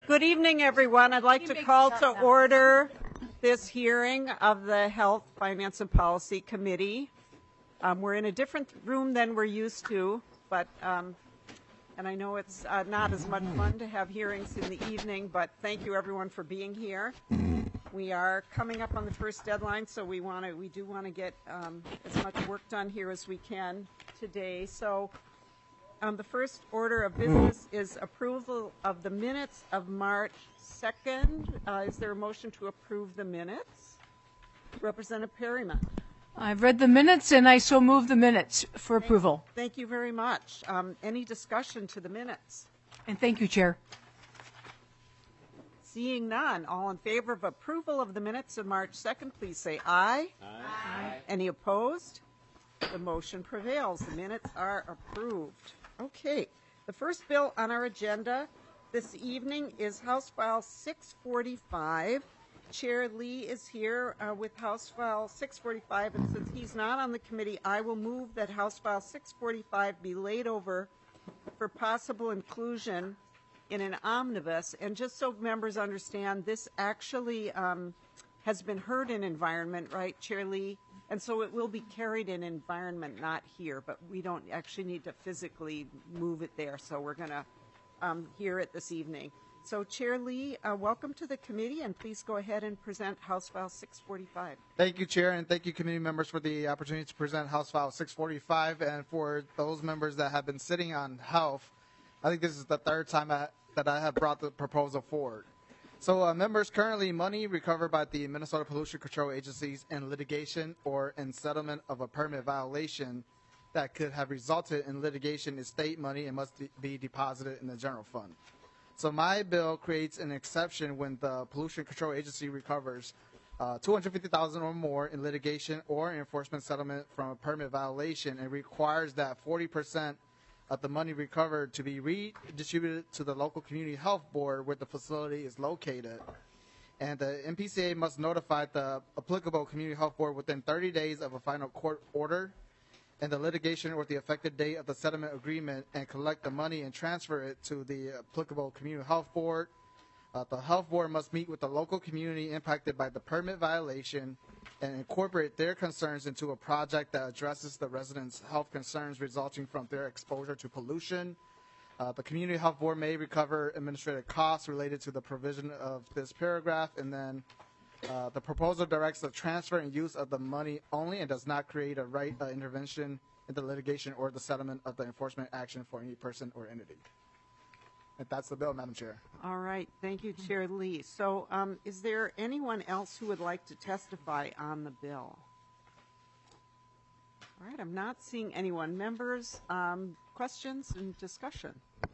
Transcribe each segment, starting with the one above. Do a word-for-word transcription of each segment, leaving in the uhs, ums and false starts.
Good evening, everyone. I'd like to call to order this hearing of the Health, Finance, and Policy Committee. Um, we're in a different room than we're used to, but um, and I know it's uh, not as much fun to have hearings in the evening, but thank you everyone for being here. We are coming up on the first deadline, so we want to we do want to get um, as much work done here as we can today. So um, the first order of business is approval of the minutes of March second. Uh, is there a motion to approve the minutes? Representative Perryman. I've read the minutes, and I so move the minutes for approval. Thank you very much. Um, any discussion to the minutes? And thank you, Chair. Seeing none, all in favor of approval of the minutes of March second, please say aye. Aye. Aye. Any opposed? The motion prevails. The minutes are approved. Okay. The first bill on our agenda this evening is House File six forty-five. Chair Lee is here uh, with House File six forty-five, and since he's not on the committee, I will move that House File six forty-five be laid over for possible inclusion in an omnibus. And just so members understand, this actually um, has been heard in environment, right, Chair Lee? And so it will be carried in environment, not here, but we don't actually need to physically move it there. So we're going to um, hear it this evening. So Chair Lee, uh, welcome to the committee, and please go ahead and present House File six forty-five. Thank you, Chair, and thank you, committee members, for the opportunity to present House File six forty-five. And for those members that have been sitting on health, I think this is the third time I, that I have brought the proposal forward. So uh, members, currently money recovered by the Minnesota Pollution Control Agencies in litigation or in settlement of a permit violation that could have resulted in litigation is state money and must be deposited in the general fund. So my bill creates an exception when the Pollution Control Agency recovers uh, two hundred fifty thousand dollars or more in litigation or enforcement settlement from a permit violation, and requires that forty percent of the money recovered to be redistributed to the local community health board where the facility is located. And the M P C A must notify the applicable community health board within thirty days of a final court order and the litigation or the effective date of the settlement agreement, and collect the money and transfer it to the applicable community health board. Uh, the health board must meet with the local community impacted by the permit violation and incorporate their concerns into a project that addresses the residents' health concerns resulting from their exposure to pollution. Uh, the community health board may recover administrative costs related to the provision of this paragraph, and then Uh, the proposal directs the transfer and use of the money only and does not create a right of intervention in the litigation or the settlement of the enforcement action for any person or entity. And that's the bill, Madam Chair. All right. Thank you, Chair Lee. So um, is there anyone else who would like to testify on the bill? All right. I'm not seeing anyone. Members, um, questions and discussion?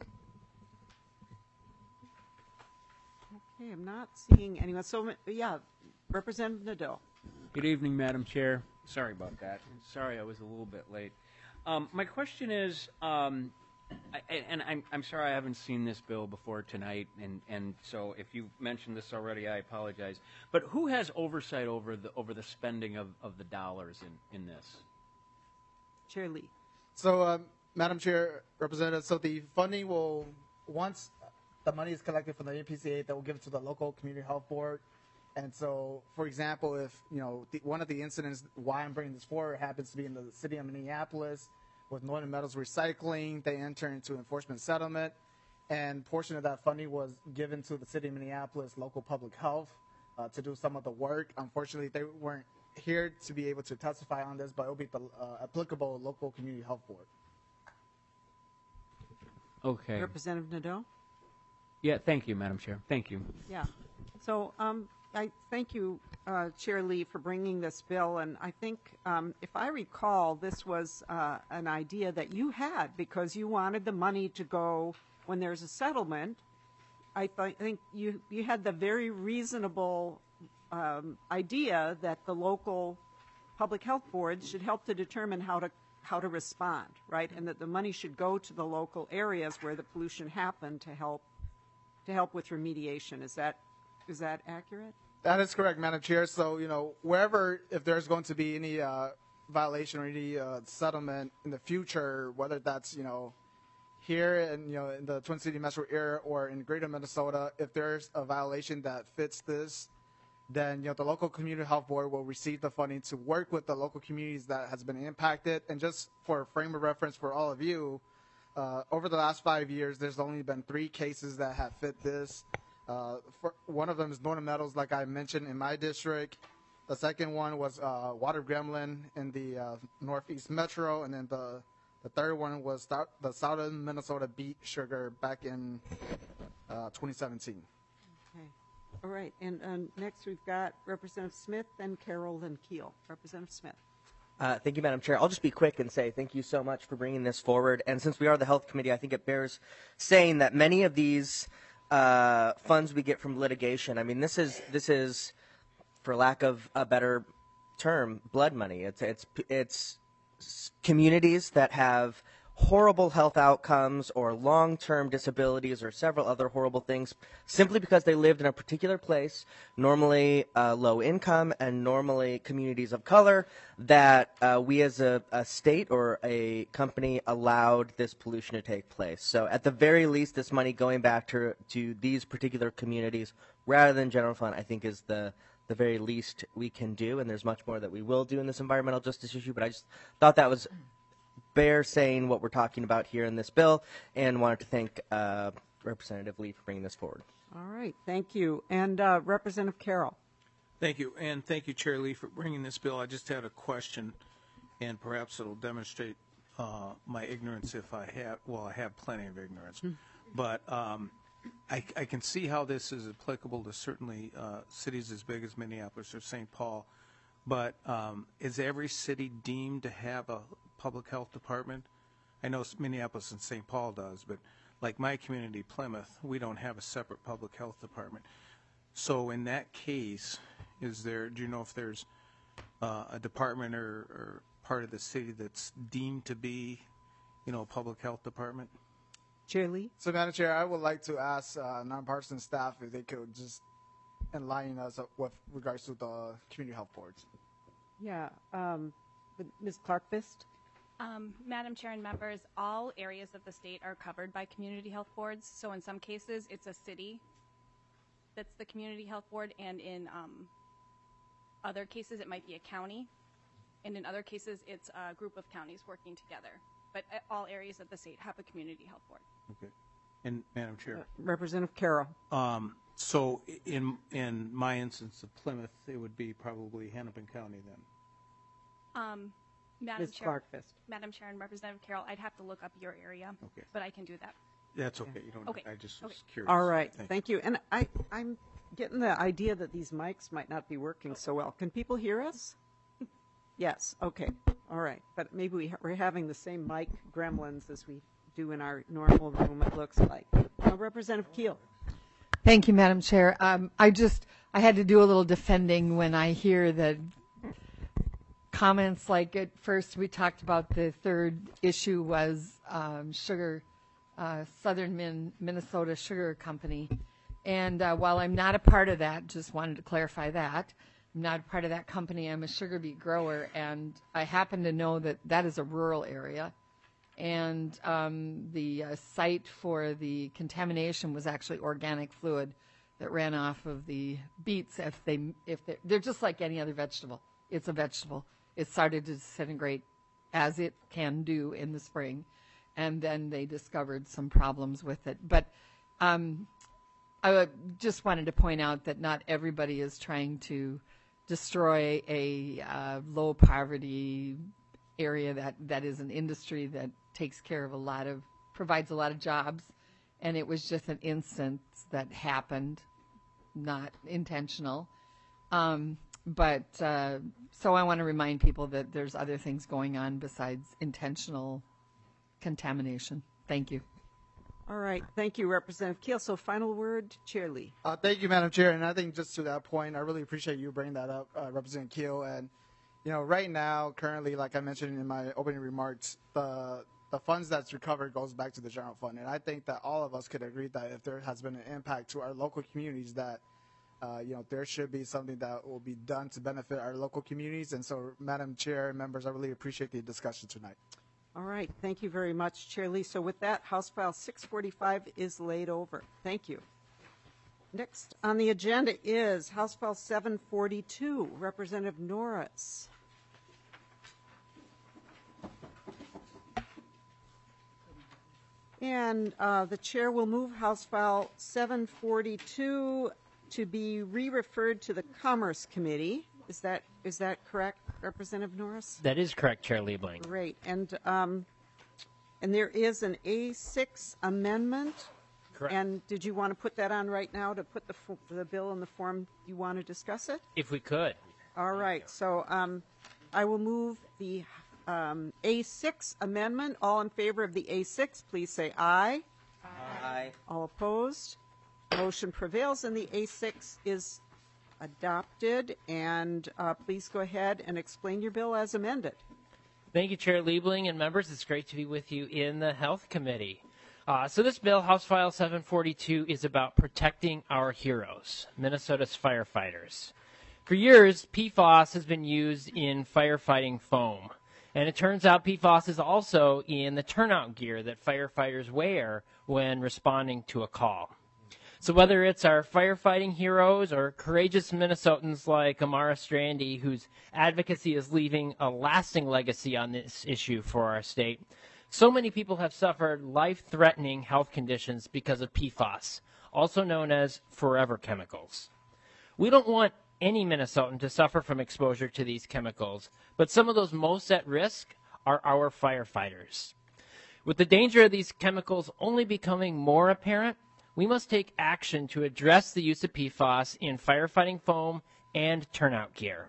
Okay. I'm not seeing anyone. So, yeah. Representative Nadeau. Good evening, Madam Chair. Sorry about that. Sorry I was a little bit late. Um, my question is, um, I, and I'm, I'm sorry I haven't seen this bill before tonight, and, and so if you mentioned this already, I apologize. But who has oversight over the over the spending of, of the dollars in, in this? Chair Lee. So, um, Madam Chair, Representative, so the funding will, once the money is collected from the M P C A, that will give it to the local community health board. And so, for example, if, you know, the, one of the incidents why I'm bringing this forward happens to be in the city of Minneapolis with Northern Metals Recycling, they enter into enforcement settlement, and portion of that funding was given to the city of Minneapolis local public health uh, to do some of the work. Unfortunately, they weren't here to be able to testify on this, but it will be the uh, applicable local community health board. Okay. Representative Nadeau. Yeah, thank you, Madam Chair. Thank you. Yeah. So, um, I thank you, uh, Chair Lee, for bringing this bill. And I think, um, if I recall, this was uh, an idea that you had because you wanted the money to go when there's a settlement. I th- think you, you had the very reasonable um, idea that the local public health boards should help to determine how to how to respond, right? And that the money should go to the local areas where the pollution happened to help to help with remediation. Is that Is that accurate? That is correct, Madam Chair. So, you know, wherever, if there's going to be any uh, violation or any uh, settlement in the future, whether that's, you know, here in, you know, in the Twin City metro area or in greater Minnesota, if there's a violation that fits this, then, you know, the local community health board will receive the funding to work with the local communities that has been impacted. And just for a frame of reference for all of you, uh, over the last five years, there's only been three cases that have fit this. Uh, for, one of them is Northern Meadows, like I mentioned, in my district. The second one was uh, Water Gremlin in the uh, Northeast Metro, and then the the third one was th- the Southern Minnesota Beet Sugar back in uh, twenty seventeen. Okay. All right. And uh, next we've got Representative Smith, then Carol, then Keel. Representative Smith. Uh, thank you, Madam Chair. I'll just be quick and say thank you so much for bringing this forward. And since we are the Health Committee, I think it bears saying that many of these uh, funds we get from litigation, I mean, this is this is, for lack of a better term, blood money. It's it's it's communities that have horrible health outcomes or long-term disabilities or several other horrible things simply because they lived in a particular place, normally uh, low income and normally communities of color, that uh, we as a, a state or a company allowed this pollution to take place. So at the very least, this money going back to, to these particular communities rather than general fund, I think is the the very least we can do, and there's much more that we will do in this environmental justice issue, but I just thought that was bear saying what we're talking about here in this bill, and wanted to thank uh, Representative Lee for bringing this forward. All right. Thank you. And uh, Representative Carroll. Thank you, and thank you, Chair Lee, for bringing this bill. I just had a question, and perhaps it'll demonstrate uh, my ignorance if I have, well, I have plenty of ignorance, but um, I, I can see how this is applicable to certainly uh, cities as big as Minneapolis or Saint Paul, but um, is every city deemed to have a public health department? I know Minneapolis and Saint Paul does, but like my community, Plymouth, we don't have a separate public health department. So in that case, is there, do you know if there's uh, a department or, or part of the city that's deemed to be, you know, a public health department? Chair Lee. So, Madam Chair, I would like to ask uh, nonpartisan staff if they could just enlighten us with regards to the community health boards. Yeah. Um, Miz Clark-Fist. Um, Madam Chair and members, all areas of the state are covered by community health boards. So in some cases, it's a city that's the community health board, and in um, other cases, it might be a county, and in other cases, it's a group of counties working together. But uh, all areas of the state have a community health board. Okay. And Madam Chair, Uh, Representative Carroll. um, so in in my instance of Plymouth, it would be probably Hennepin County then. Um, Madam Miz Chair, Clark-Fist. Madam Chair and Representative Carroll, I'd have to look up your area, Okay. but I can do that. That's okay. You don't. Okay. I just was Okay. curious. All right. Thank Thank you. And I, I'm getting the idea that these mics might not be working so well. Can people hear us? Yes. Okay. All right. But maybe we, we're having the same mic gremlins as we do in our normal room, it looks like. Uh, Representative Keel. Thank you, Madam Chair. Um, I just, I had to do a little defending when I hear that comments like at first we talked about the third issue was um, sugar, uh, Southern Min- Minnesota Sugar Company. And uh, while I'm not a part of that, just wanted to clarify that, I'm not a part of that company. I'm a sugar beet grower, and I happen to know that that is a rural area. And um, the uh, site for the contamination was actually organic fluid that ran off of the beets. If they, if they're, they're just like any other vegetable, it's a vegetable. It started to disintegrate as it can do in the spring, and then they discovered some problems with it. But um, I just wanted to point out that not everybody is trying to destroy a uh, low poverty area that, that is an industry that takes care of a lot of, provides a lot of jobs. And it was just an instance that happened, not intentional. Um, but uh, so I want to remind people that there's other things going on besides intentional contamination. Thank you. All right. Thank you, Representative Keel. So final word, Chair Lee. Uh, thank you, Madam Chair. And I think just to that point, I really appreciate you bringing that up, uh, Representative Keel. And, you know, right now, currently, like I mentioned in my opening remarks, the the funds that's recovered goes back to the general fund. And I think that all of us could agree that if there has been an impact to our local communities, that, uh, you know, there should be something that will be done to benefit our local communities. And so, Madam Chair and members, I really appreciate the discussion tonight. All right, thank you very much, Chair Lee. So with that, House File six forty-five is laid over. Thank you. Next on the agenda is House File seven forty-two, Representative Norris. And uh, the chair will move House File seven forty-two to be re-referred to the Commerce Committee. Is that is that correct, Representative Norris? That is correct, Chair Liebling. Great. And um, and there is an A six amendment. Correct. And did you want to put that on right now to put the fo- the bill in the form you want to discuss it? If we could. All right. So um, I will move the um, A six amendment. All in favor of the A six, please say aye. Aye. All opposed? Motion prevails, and the A six is adopted. And uh, please go ahead and explain your bill as amended. Thank you, Chair Liebling and members. It's great to be with you in the Health Committee. Uh, so this bill, House File seven forty-two, is about protecting our heroes, Minnesota's firefighters. For years, P FAS has been used in firefighting foam. And it turns out P FAS is also in the turnout gear that firefighters wear when responding to a call. So whether it's our firefighting heroes or courageous Minnesotans like Amara Strandy, whose advocacy is leaving a lasting legacy on this issue for our state, so many people have suffered life-threatening health conditions because of P FAS, also known as forever chemicals. We don't want any Minnesotan to suffer from exposure to these chemicals, but some of those most at risk are our firefighters. With the danger of these chemicals only becoming more apparent, we must take action to address the use of P FAS in firefighting foam and turnout gear.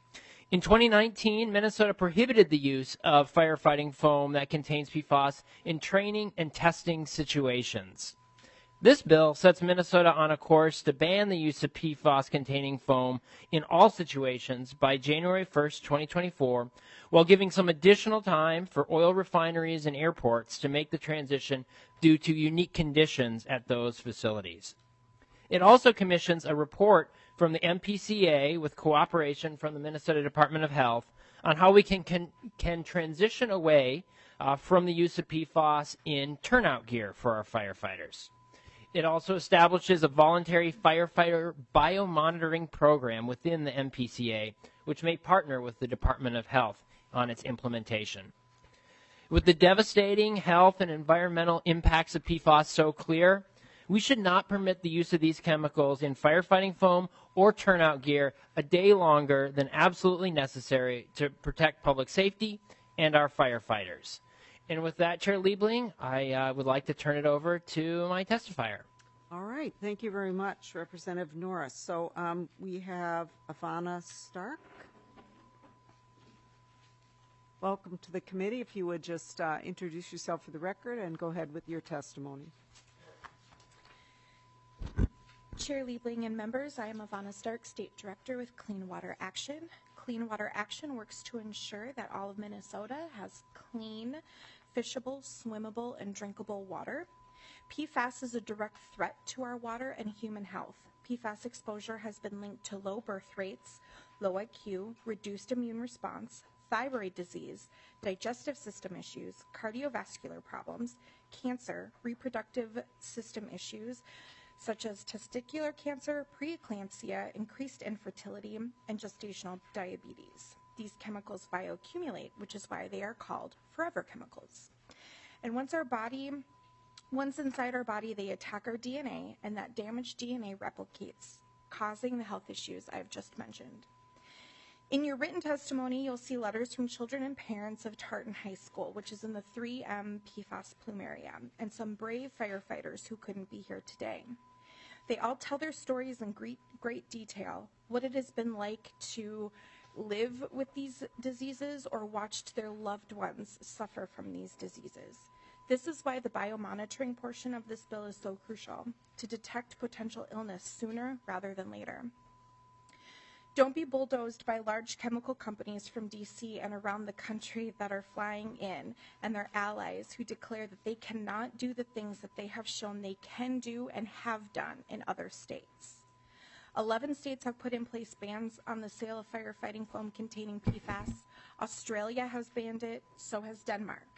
In twenty nineteen, Minnesota prohibited the use of firefighting foam that contains P FAS in training and testing situations. This bill sets Minnesota on a course to ban the use of P FAS-containing foam in all situations by January first, twenty twenty-four, while giving some additional time for oil refineries and airports to make the transition due to unique conditions at those facilities. It also commissions a report from the M P C A with cooperation from the Minnesota Department of Health on how we can can, can transition away uh, from the use of P FAS in turnout gear for our firefighters. It also establishes a voluntary firefighter biomonitoring program within the M P C A, which may partner with the Department of Health on its implementation. With the devastating health and environmental impacts of P FAS so clear, we should not permit the use of these chemicals in firefighting foam or turnout gear a day longer than absolutely necessary to protect public safety and our firefighters. And with that, Chair Liebling, I uh, would like to turn it over to my testifier. All right. Thank you very much, Representative Norris. So um, we have Ivana Stark. Welcome to the committee. If you would just uh, introduce yourself for the record and go ahead with your testimony. Chair Liebling and members, I am Ivana Stark, State Director with Clean Water Action. Clean Water Action works to ensure that all of Minnesota has clean, fishable, swimmable, and drinkable water. P FAS is a direct threat to our water and human health. P FAS exposure has been linked to low birth rates, low I Q, reduced immune response, thyroid disease, digestive system issues, cardiovascular problems, cancer, reproductive system issues, such as testicular cancer, preeclampsia, increased infertility, and gestational diabetes. These chemicals bioaccumulate, which is why they are called forever chemicals. And once our body, once inside our body, they attack our D N A, and that damaged D N A replicates, causing the health issues I've just mentioned. In your written testimony, you'll see letters from children and parents of Tartan High School, which is in the three M P FAS plume area, and some brave firefighters who couldn't be here today. They all tell their stories in great, great detail, what it has been like to live with these diseases or watched their loved ones suffer from these diseases. This is why the biomonitoring portion of this bill is so crucial, to detect potential illness sooner rather than later. Don't be bulldozed by large chemical companies from D C and around the country that are flying in and their allies who declare that they cannot do the things that they have shown they can do and have done in other states. Eleven states have put in place bans on the sale of firefighting foam containing P FAS. Australia has banned it, so has Denmark.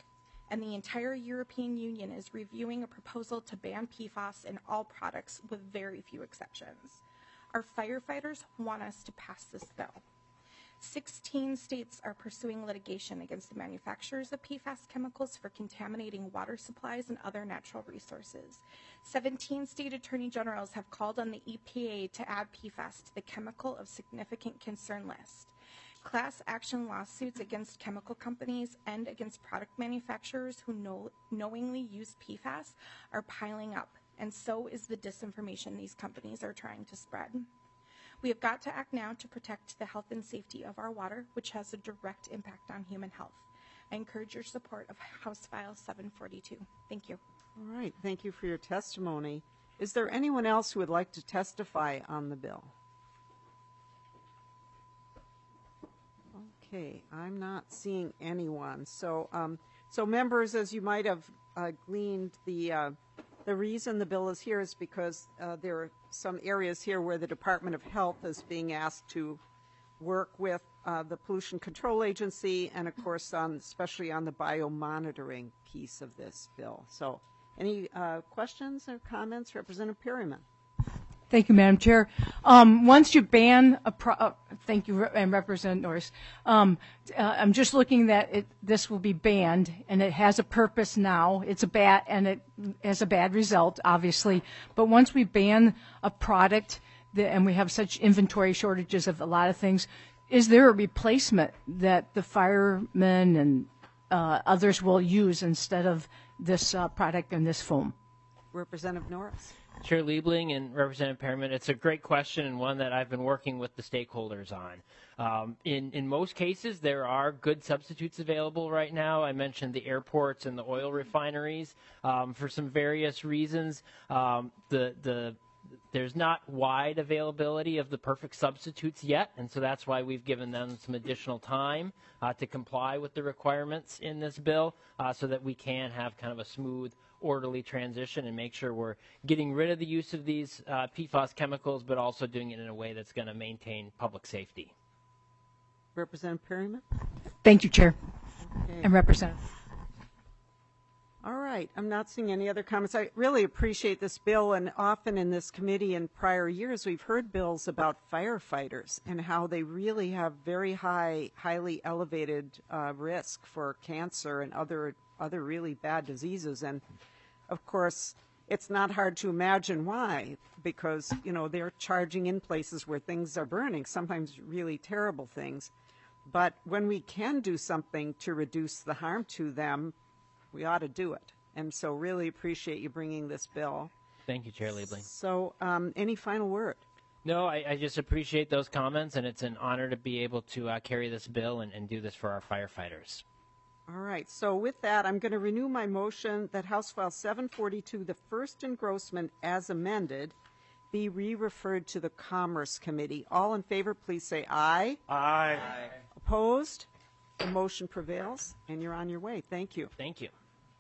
and the entire European Union is reviewing a proposal to ban P FAS in all products with very few exceptions. Our firefighters want us to pass this bill. sixteen states are pursuing litigation against the manufacturers of P FAS chemicals for contaminating water supplies and other natural resources. seventeen state attorney generals have called on the E P A to add P FAS to the chemical of significant concern list. Class action lawsuits against chemical companies and against product manufacturers who know, knowingly use P FAS are piling up, and so is the disinformation these companies are trying to spread. We have got to act now to protect the health and safety of our water, which has a direct impact on human health. I encourage your support of House File seven forty-two. Thank you. All right, thank you for your testimony. Is there anyone else who would like to testify on the bill? Okay, I'm not seeing anyone. So, um, so members, as you might have uh, gleaned, the uh, the reason the bill is here is because uh, there are some areas here where the Department of Health is being asked to work with uh, the Pollution Control Agency, and of course, on especially on the biomonitoring piece of this bill. So, any uh, questions or comments, Representative Perryman? Thank you, Madam Chair. Um, once you ban a pro- uh, thank you, and Representative Norris. Um, uh, I'm just looking that it, this will be banned, and it has a purpose now. It's a bad, and it has a bad result, obviously. But once we ban a product, that, and we have such inventory shortages of a lot of things, is there a replacement that the firemen and uh, others will use instead of this uh, product and this foam? Representative Norris. Chair Liebling and Representative Perryman, it's a great question and one that I've been working with the stakeholders on. Um, in, in most cases, there are good substitutes available right now. I mentioned the airports and the oil refineries. Um, for some various reasons, um, the, the there's not wide availability of the perfect substitutes yet, and so that's why we've given them some additional time uh, to comply with the requirements in this bill uh, so that we can have kind of a smooth, orderly transition and make sure we're getting rid of the use of these uh, P FAS chemicals, but also doing it in a way that's going to maintain public safety. Representative Perryman. Thank you, Chair, Okay. and Representative. All right. I'm not seeing any other comments. I really appreciate this bill, and often in this committee in prior years, we've heard bills about firefighters and how they really have very high, highly elevated uh, risk for cancer and other other really bad diseases. And of course, it's not hard to imagine why, because you know they're charging in places where things are burning, sometimes really terrible things. But when we can do something to reduce the harm to them, we ought to do it. And so really appreciate you bringing this bill. Thank you, Chair Liebling. So um, any final word? No, I, I just appreciate those comments, and it's an honor to be able to uh, carry this bill and, and do this for our firefighters. All right. So with that, I'm going to renew my motion that House File seven forty-two, the first engrossment as amended, be re-referred to the Commerce Committee. All in favor, please say aye. Aye. Aye. Opposed? The motion prevails, and you're on your way. Thank you. Thank you.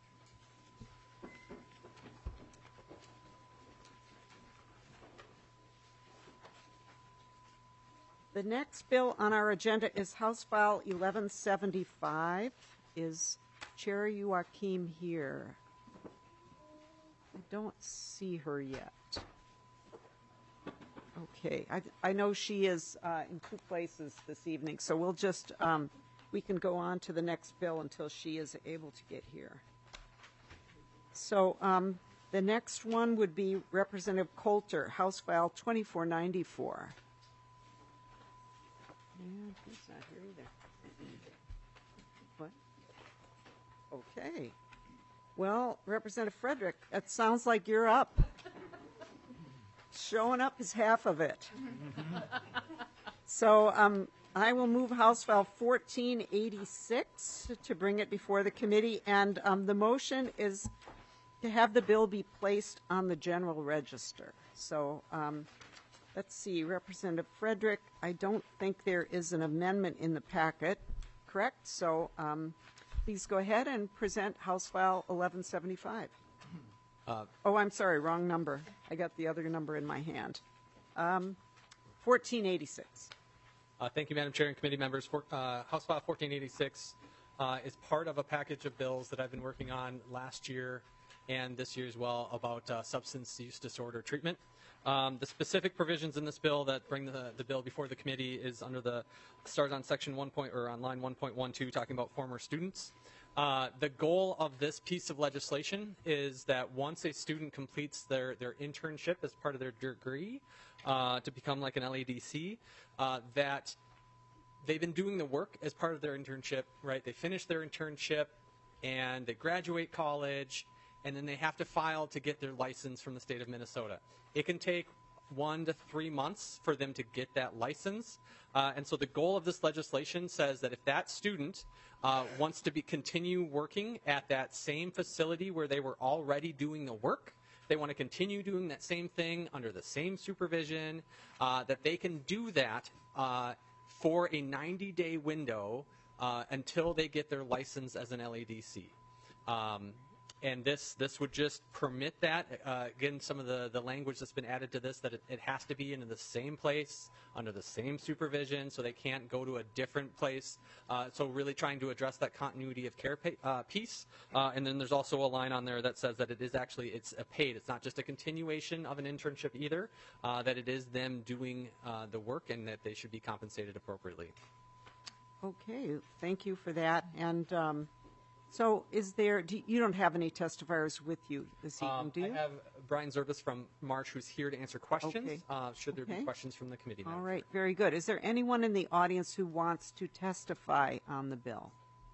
The next bill on our agenda is House File eleven seventy-five. Is Chair Joachim here? I don't see her yet. Okay, I, I know she is uh, in two places this evening, so we'll just, um, we can go on to the next bill until she is able to get here. So um, the next one would be Representative Coulter, House File twenty-four ninety-four. And he's not here either. What? Okay. Well, Representative Frederick, it sounds like you're up. Showing up is half of it. So um, I will move House File fourteen eighty-six to bring it before the committee, and um, the motion is to have the bill be placed on the general register. So um, let's see, Representative Frederick, I don't think there is an amendment in the packet, correct? So um, please go ahead and present House File eleven seventy-five. Uh, oh, I'm sorry, wrong number. I got the other number in my hand. Um, fourteen eighty-six. Uh, thank you, Madam Chair and committee members. For, uh, House File fourteen eighty-six uh, is part of a package of bills that I've been working on last year and this year as well about uh, substance use disorder treatment. Um, the specific provisions in this bill that bring the, the bill before the committee is under the starts on section one point or on line one point one two, talking about former students. Uh, the goal of this piece of legislation is that once a student completes their, their internship as part of their degree uh, to become like an L A D C, uh, that they've been doing the work as part of their internship, right? They finish their internship and they graduate college, and then they have to file to get their license from the state of Minnesota. It can take one to three months for them to get that license. Uh, and so the goal of this legislation says that if that student uh, wants to be continue working at that same facility where they were already doing the work, they want to continue doing that same thing under the same supervision, uh, that they can do that uh, for a ninety-day window uh, until they get their license as an L A D C. Um, And this this would just permit that. Uh, again, some of the, the language that's been added to this, that it, it has to be in the same place, under the same supervision, so they can't go to a different place. Uh, so really trying to address that continuity of care pay, uh, piece. Uh, and then there's also a line on there that says that it is actually, it's a paid. It's not just a continuation of an internship either, uh, that it is them doing uh, the work and that they should be compensated appropriately. Okay, thank you for that. And um, so is there, do, you don't have any testifiers with you this evening, Um, do you? I have Brian Zerbis from March who's here to answer questions, Okay. uh, should there Okay. be questions from the committee members. All right, very good. Is there anyone in the audience who wants to testify on the bill?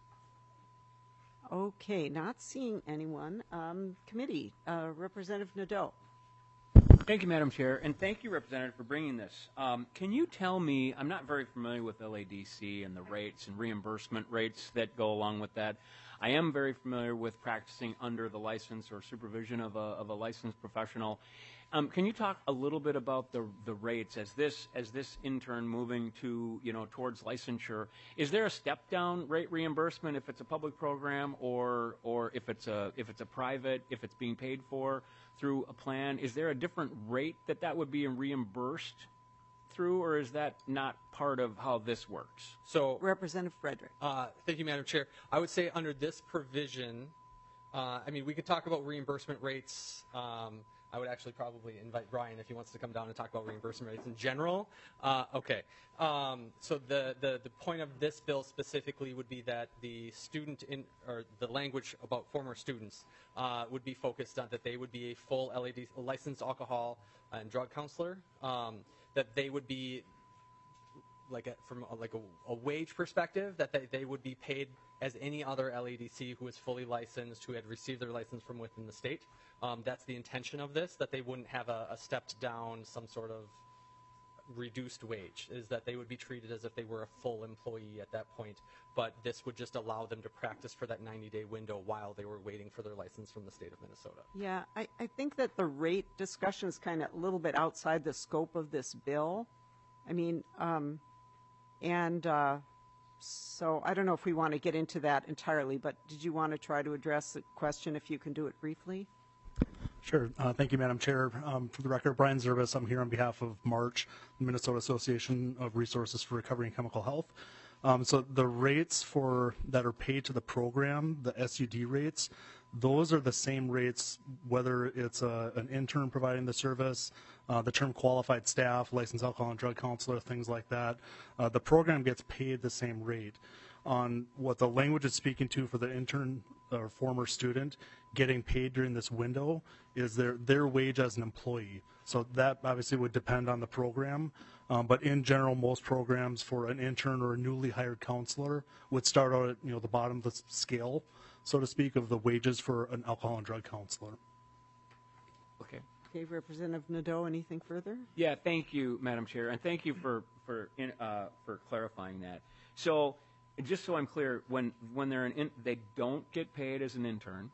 Okay, not seeing anyone. Um, committee, uh, Representative Nadeau. Thank you, Madam Chair, and thank you, Representative, for bringing this. Um, can you tell me, I'm not very familiar with L A D C and the rates and reimbursement rates that go along with that. I am very familiar with practicing under the license or supervision of a, of a licensed professional. Um, can you talk a little bit about the the rates as this as this intern moving to you know towards licensure? Is there a step down rate reimbursement if it's a public program or or if it's a if it's a private, if it's being paid for through a plan? Is there a different rate that that would be reimbursed through, or is that not part of how this works? So, Representative Frederick. uh, thank you, Madam Chair. I would say under this provision, uh, I mean, we could talk about reimbursement rates. Um, I would actually probably invite Brian if he wants to come down and talk about reimbursement rates in general. Uh, okay. Um, so the, the, the point of this bill specifically would be that the student in, or the language about former students uh, would be focused on that they would be a full L A D licensed alcohol and drug counselor, um, that they would be like a, from a, like a, a wage perspective, that they, they would be paid as any other L A D C who is fully licensed, who had received their license from within the state. Um, that's the intention of this, that they wouldn't have a, a stepped down, some sort of reduced wage, is that they would be treated as if they were a full employee at that point. But this would just allow them to practice for that ninety-day window while they were waiting for their license from the state of Minnesota. Yeah, I, I think that the rate discussion is kind of a little bit outside the scope of this bill. I mean, um, and uh, so I don't know if we want to get into that entirely, but did you want to try to address the question, if you can do it briefly? Sure. Uh, thank you, Madam Chair. Um, for the record, Brian Zerbis. I'm here on behalf of March, the Minnesota Association of Resources for Recovery and Chemical Health. Um, so the rates for that are paid to the program, the S U D rates, those are the same rates whether it's a, an intern providing the service, uh, the term qualified staff, licensed alcohol and drug counselor, things like that. Uh, the program gets paid the same rate. On what the language is speaking to for the intern or former student getting paid during this window is their their wage as an employee. So that obviously would depend on the program, um, but in general, most programs for an intern or a newly hired counselor would start out at you know the bottom of the scale, so to speak, of the wages for an alcohol and drug counselor. Okay. Okay, Representative Nadeau, anything further? Yeah, thank you, Madam Chair, and thank you for for in, uh, for clarifying that. So, just so I'm clear, when when they're an in, they don't get paid as an intern.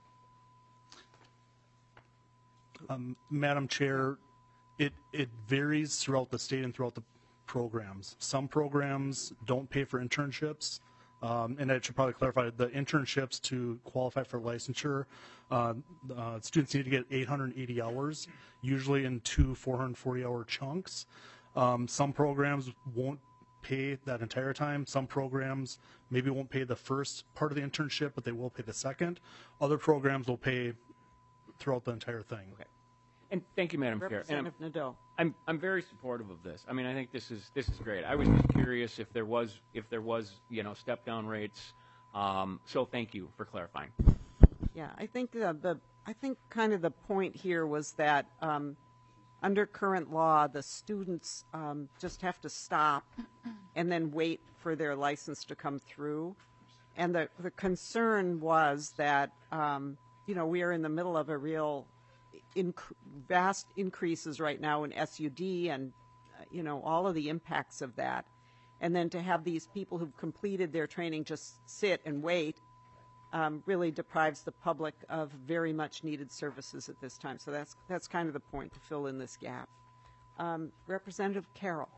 Um, Madam Chair, it it varies throughout the state and throughout the programs. Some programs don't pay for internships, um, and I should probably clarify the internships to qualify for licensure. Uh, uh, students need to get eight hundred eighty hours, usually in two four hundred forty hour chunks. Um, some programs won't pay that entire time. Some programs maybe won't pay the first part of the internship, but they will pay the second. Other programs will pay throughout the entire thing. Okay. And thank you, Madam Chair. And I'm, Representative Nadeau. I'm I'm very supportive of this. I mean, I think this is this is great. I was just curious if there was if there was you know step down rates. Um, so thank you for clarifying. Yeah, I think the, the I think kind of the point here was that um, under current law, the students um, just have to stop and then wait for their license to come through. And the the concern was that um, you know we are in the middle of a real inc- vast increases right now in S U D and uh, you know all of the impacts of that, and then to have these people who've completed their training just sit and wait. Um, really deprives the public of very much needed services at this time. So that's that's kind of the point, to fill in this gap. Um, Representative Carroll.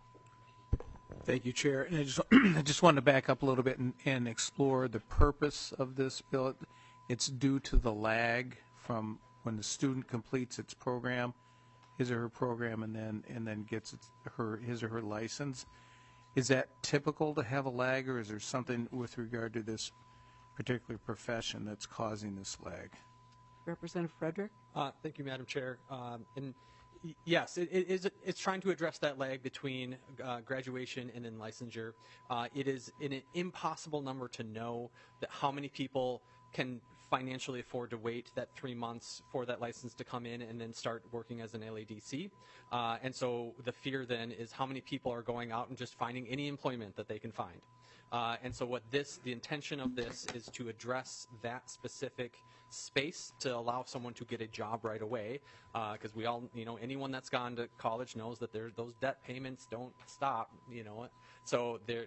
Thank you, Chair. And I just I just wanted to back up a little bit and, and explore the purpose of this bill. It's due to the lag from when the student completes its program, his or her program, and then and then gets its, her his or her license. Is that typical to have a lag, or is there something with regard to this particular profession that's causing this lag? Representative Frederick. Uh, thank you, Madam Chair. Um, and y- yes, it, it is. It's trying to address that lag between uh, graduation and then licensure. Uh, it is an impossible number to know that how many people can financially afford to wait that three months for that license to come in and then start working as an L A D C. Uh, and so the fear then is how many people are going out and just finding any employment that they can find. Uh, and so what this, the intention of this is to address that specific space to allow someone to get a job right away. Because uh, we all, you know, anyone that's gone to college knows that there, those debt payments don't stop, you know. So the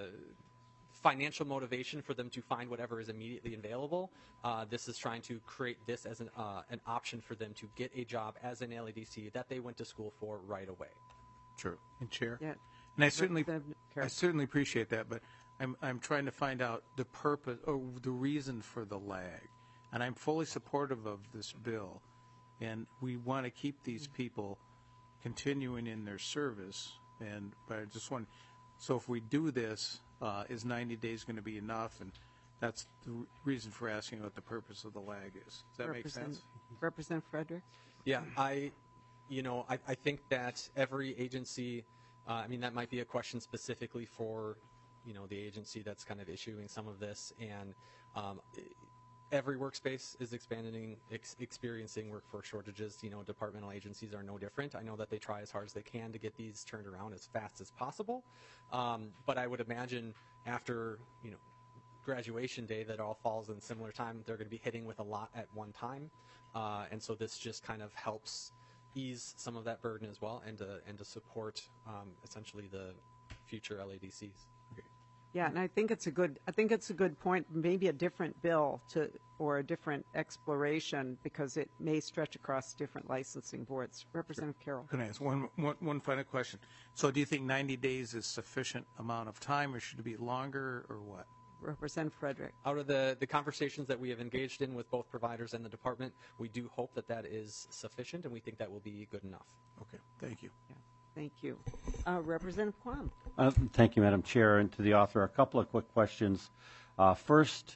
financial motivation for them to find whatever is immediately available, uh, this is trying to create this as an, uh, an option for them to get a job as an L A D C that they went to school for right away. True. And Chair? Yeah. And I certainly, Representative I Carroll. certainly appreciate that, but I'm, I'm trying to find out the purpose or the reason for the lag. And I'm fully supportive of this bill. And we want to keep these people continuing in their service. And but I just want, so if we do this, uh, is ninety days going to be enough? And that's the re- reason for asking what the purpose of the lag is. Does that make Represent- sense? Representative Frederick. Yeah, I, you know, I, I think that every agency, uh, I mean, that might be a question specifically for, you know, the agency that's kind of issuing some of this. And um, every workspace is expanding, ex- experiencing workforce shortages. You know, departmental agencies are no different. I know that they try as hard as they can to get these turned around as fast as possible. Um, but I would imagine after, you know, graduation day that all falls in similar time, they're going to be hitting with a lot at one time. Uh, and so this just kind of helps ease some of that burden as well, and to, and to support um, essentially the future L A D Cs. Okay. Yeah, and I think it's a good. I think it's a good point. Maybe a different bill to, or a different exploration, because it may stretch across different licensing boards. Representative Carroll. Can I ask one, one, one final question? So do you think ninety days is sufficient amount of time, or should it be longer, or what? Representative Frederick. Out of the, the conversations that we have engaged in with both providers and the department, we do hope that that is sufficient, and we think that will be good enough. Okay, thank you. Yeah, thank you. Uh, Representative Quam. Uh, thank you, Madam Chair, and to the author, a couple of quick questions. Uh, first,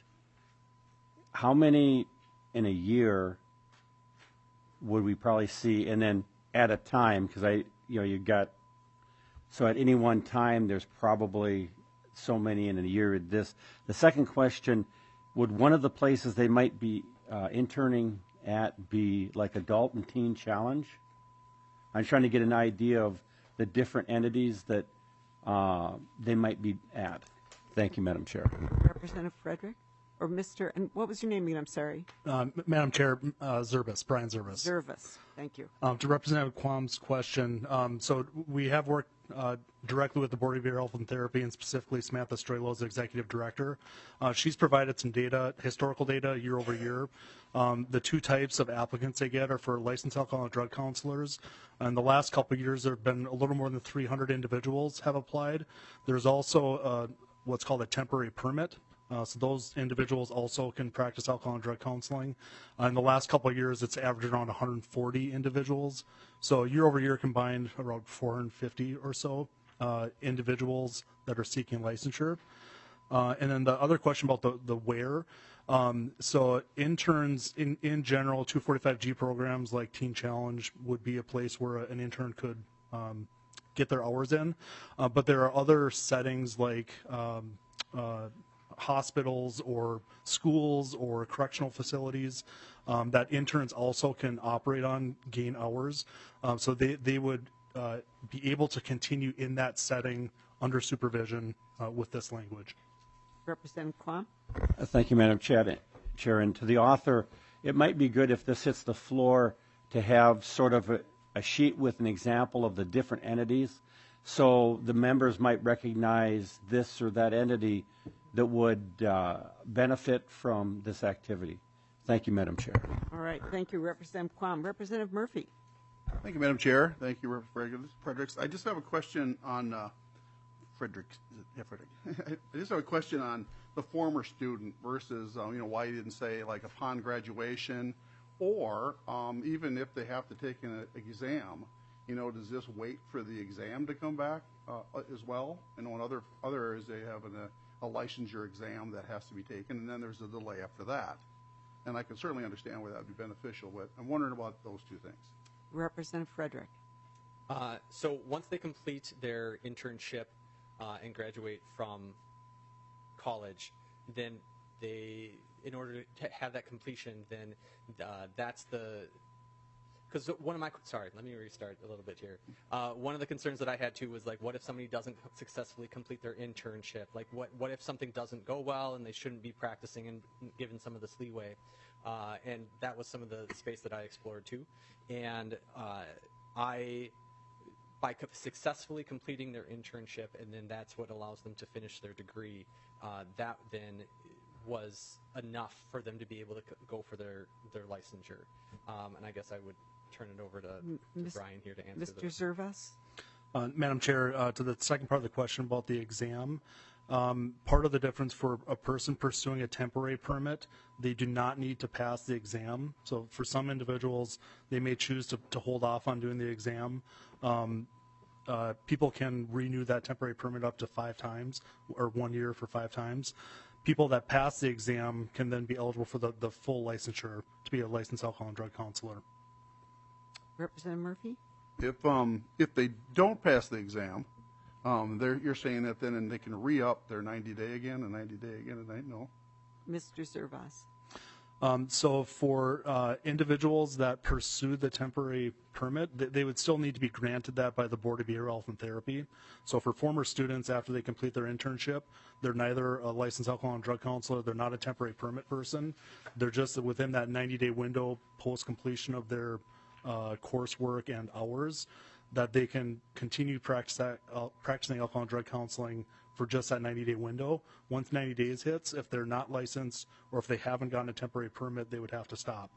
how many in a year would we probably see, and then at a time, because I, you know, you got, so at any one time, there's probably so many in a year. This. The second question, would one of the places they might be uh, interning at be like Adult and Teen Challenge? I'm trying to get an idea of the different entities that uh, they might be at. Thank you, Madam Chair. Representative Frederick, or Mister And what was your name again? I'm sorry. Uh, Madam Chair, uh, Zerbis, Brian Zerbis. Zervis. Thank you. Um, to Representative Quam's question, um, so we have worked uh, directly with the Board of Behavioral Health and Therapy, and specifically Samantha Strelo as the Executive Director. Uh, she's provided some data, historical data, year over year. Um, the two types of applicants they get are for licensed alcohol and drug counselors. In the last couple of years, there have been a little more than three hundred individuals have applied. There's also uh, what's called a temporary permit. Uh, so those individuals also can practice alcohol and drug counseling. Uh, in the last couple of years, it's averaged around one hundred forty individuals. So year over year combined, around four hundred fifty or so uh, individuals that are seeking licensure. Uh, and then the other question about the, the where. Um, so interns in, in general, two forty-five G programs like Teen Challenge would be a place where an intern could um, get their hours in. Uh, but there are other settings like um, uh, hospitals or schools or correctional facilities um, that interns also can operate on, gain hours. Um, so they, they would uh, be able to continue in that setting under supervision uh, with this language. Representative Quam. Uh, Thank you, Madam Chair. Chair. And to the author, it might be good if this hits the floor to have sort of a, a sheet with an example of the different entities, so the members might recognize this or that entity that would uh, benefit from this activity. Thank you, Madam Chair. All right. Thank you, Representative Quam. Representative Murphy. Thank you, Madam Chair. Thank you, Representative Fredericks. I just have a question on uh, Fredericks. Yeah, Frederick. I just have a question on the former student versus, uh, you know, why you didn't say like upon graduation, or um, even if they have to take an exam, you know, does this wait for the exam to come back uh, as well? I know in other other areas they have an, a, a licensure exam that has to be taken, and then there's a delay after that. And I can certainly understand why that would be beneficial, but I'm wondering about those two things. Representative Frederick. Uh, so once they complete their internship uh, and graduate from college, then they, in order to have that completion, then uh, that's the, because one of my, sorry, let me restart a little bit here. Uh, one of the concerns that I had too was like, what if somebody doesn't successfully complete their internship? Like, what, what if something doesn't go well and they shouldn't be practicing and given some of this leeway? Uh, and that was some of the space that I explored too. And uh, I, by co- successfully completing their internship, and then that's what allows them to finish their degree, uh, that then was enough for them to be able to c- go for their, their licensure. Um, and I guess I would turn it over to, to Miz Brian here to answer Mister that. Zervas. Uh, Madam Chair, uh, to the second part of the question about the exam, um, part of the difference for a person pursuing a temporary permit, they do not need to pass the exam. So for some individuals, they may choose to, to hold off on doing the exam. Um, uh, people can renew that temporary permit up to five times, or one year for five times. People that pass the exam can then be eligible for the, the full licensure to be a licensed alcohol and drug counselor. Representative Murphy. If um if they don't pass the exam, um they're you're saying that then and they can re-up their ninety day again and ninety day again and I no. Mister Zervas. Um, so for uh, individuals that pursue the temporary permit, th- they would still need to be granted that by the Board of Behavioral Health and Therapy. So for former students, after they complete their internship, they're neither a licensed alcohol and drug counselor, they're not a temporary permit person. They're just within that ninety day window post completion of their uh, coursework and hours that they can continue practice that, uh, practicing alcohol and drug counseling for just that ninety day window. Once ninety days hits, if they're not licensed or if they haven't gotten a temporary permit, they would have to stop.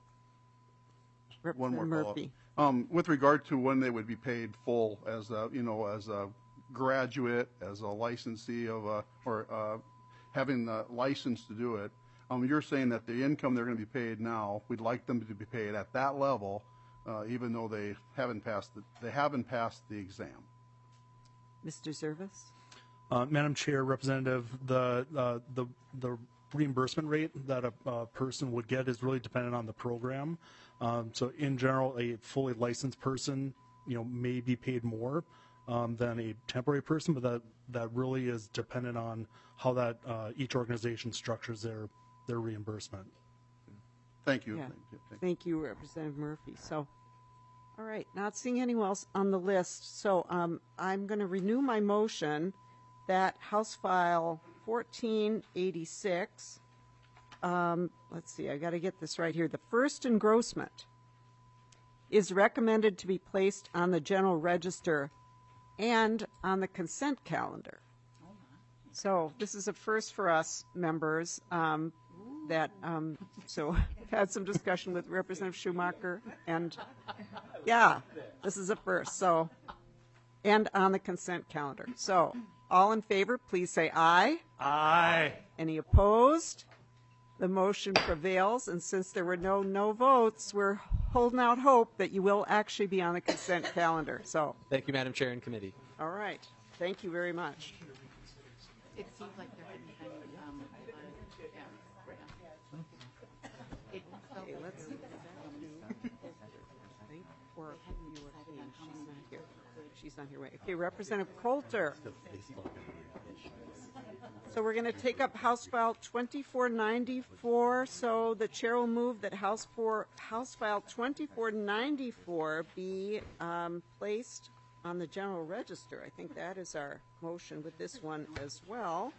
One more follow-up. Murphy. Um, with regard to when they would be paid full as a, you know, as a graduate, as a licensee of a, or uh, having the license to do it, um, you're saying that the income they're going to be paid now, we'd like them to be paid at that level, uh, even though they haven't passed the, they haven't passed the exam. Mister Zervas. Uh, Madam Chair, Representative, the, uh, the, the reimbursement rate that a, a person would get is really dependent on the program. Um, so in general, a fully licensed person, you know, may be paid more um, than a temporary person, but that, that really is dependent on how that uh, each organization structures their, their reimbursement. Thank you. Yeah. Thank you. Thank you. Thank you, Representative Murphy. So, all right, not seeing anyone else on the list, so um, I'm going to renew my motion that House File fourteen eighty-six, um, let's see, I got to get this right here. The first engrossment is recommended to be placed on the general register and on the consent calendar. So this is a first for us members. Um, that um, so I've had some discussion with Representative Schumacher, and yeah, this is a first. So, and on the consent calendar. So, all in favor, please say aye. Aye. Any opposed? The motion prevails, and since there were no no votes, we're holding out hope that you will actually be on the consent calendar. So, Thank you, Madam Chair and Committee. all right. Thank you very much. It seems like there hadn't been, um, yeah. It felt Okay, like let's there see. was, Or you were saying she's not here. She's on her way. Okay, Representative Coulter. So we're going to take up House File twenty-four ninety-four. So the chair will move that House for House File twenty-four ninety-four be um, placed on the general register. I think that is our motion with this one as well.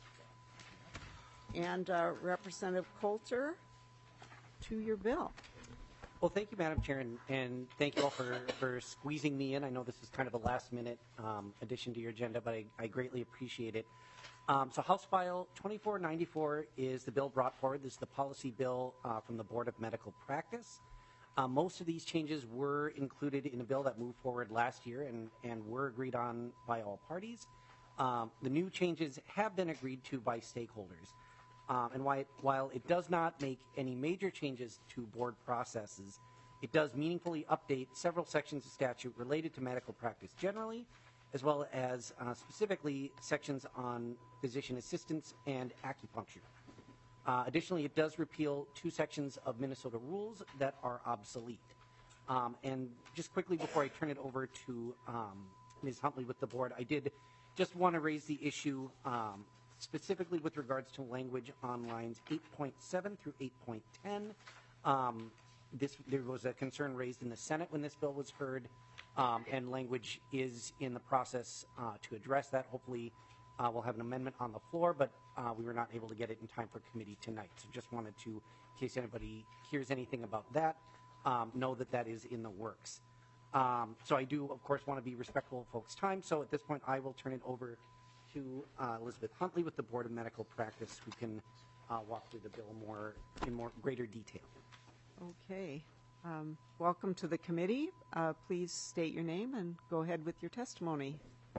And uh, Representative Coulter, to your bill. Well, thank you, Madam Chair, and, and thank you all for, for squeezing me in. I know this is kind of a last-minute um, addition to your agenda, but I, I greatly appreciate it. Um, so House File twenty-four ninety-four is the bill brought forward. This is the policy bill uh, from the Board of Medical Practice. Uh, most of these changes were included in a bill that moved forward last year and, and were agreed on by all parties. Um, the new changes have been agreed to by stakeholders. Um, and why, while it does not make any major changes to board processes, it does meaningfully update several sections of statute related to medical practice generally, as well as uh, specifically sections on physician assistants and acupuncture. Uh, additionally, it does repeal two sections of Minnesota rules that are obsolete. Um, and just quickly before I turn it over to um, Miz Huntley with the board, I did just want to raise the issue um, specifically with regards to language on lines eight point seven through eight point ten. Um, this, there was a concern raised in the Senate when this bill was heard, um, and language is in the process uh, to address that. Hopefully, uh, we'll have an amendment on the floor, but uh, we were not able to get it in time for committee tonight. So just wanted to, in case anybody hears anything about that, um, know that that is in the works. Um, so I do, of course, want to be respectful of folks' time. So at this point, I will turn it over to uh, Elizabeth Huntley with the Board of Medical Practice, who can uh, walk through the bill more in more greater detail. Okay. Um, welcome to the committee. Uh, please state your name and go ahead with your testimony.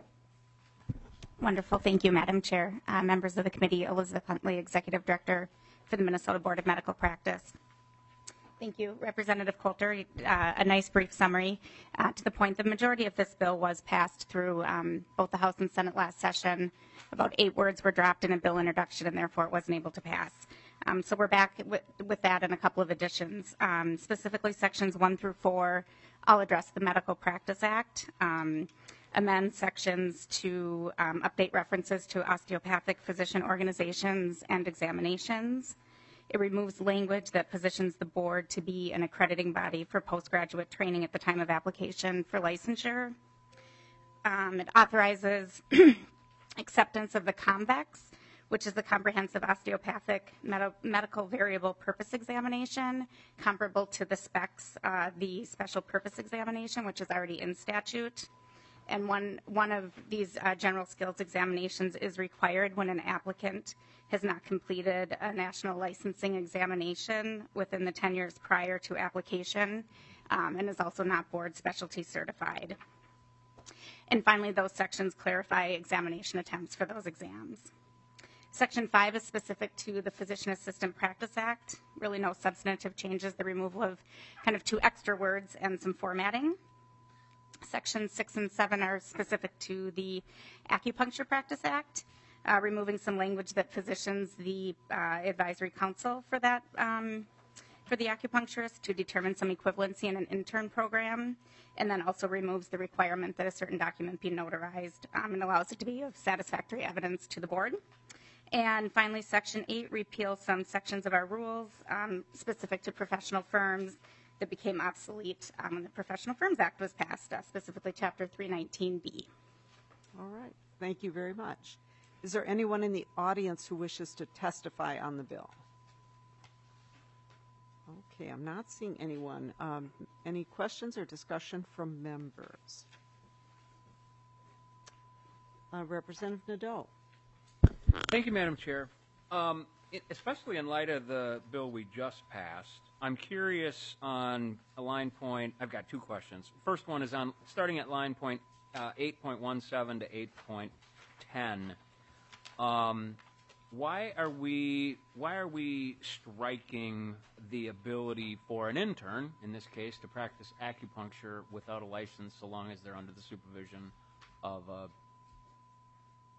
Wonderful. Thank you, Madam Chair. Uh, members of the committee, Elizabeth Huntley, Executive Director for the Minnesota Board of Medical Practice. Thank you, Representative Coulter. Uh, a nice brief summary. Uh, to the point, the majority of this bill was passed through um, both the House and Senate last session. About eight words were dropped in a bill introduction, and therefore it wasn't able to pass. Um, so we're back with, with that and a couple of additions. Um, specifically, sections one through four, I'll address the Medical Practice Act. Um, amend sections to um, update references to osteopathic physician organizations and examinations. It removes language that positions the board to be an accrediting body for postgraduate training at the time of application for licensure. Um, it authorizes acceptance of the COMVEX, which is the Comprehensive Osteopathic Med- Medical Variable Purpose Examination, comparable to the SPECS, uh, the Special Purpose Examination, which is already in statute. And one, one of these uh, general skills examinations is required when an applicant has not completed a national licensing examination within the ten years prior to application, um, and is also not board specialty certified. And finally, those sections clarify examination attempts for those exams. Section five is specific to the Physician Assistant Practice Act. Really no substantive changes, the removal of kind of two extra words and some formatting. Sections six and seven are specific to the Acupuncture Practice Act, uh, removing some language that physicians, the uh, advisory council for that, um, for the acupuncturist to determine some equivalency in an intern program, and then also removes the requirement that a certain document be notarized um, and allows it to be of satisfactory evidence to the board. And finally, Section eight repeals some sections of our rules um, specific to professional firms that became obsolete um, when the Professional Firms Act was passed, uh, specifically Chapter three nineteen B. All right. Thank you very much. Is there anyone in the audience who wishes to testify on the bill? Okay, I'm not seeing anyone. Um, any questions or discussion from members? Uh, Representative Nadeau. Thank you, Madam Chair. Um, it, especially in light of the bill we just passed, I'm curious on a line point. I've got two questions. First one is on starting at line point uh, eight point one seven to eight point ten. Um, why are we why are we striking the ability for an intern, in this case, to practice acupuncture without a license, so long as they're under the supervision of a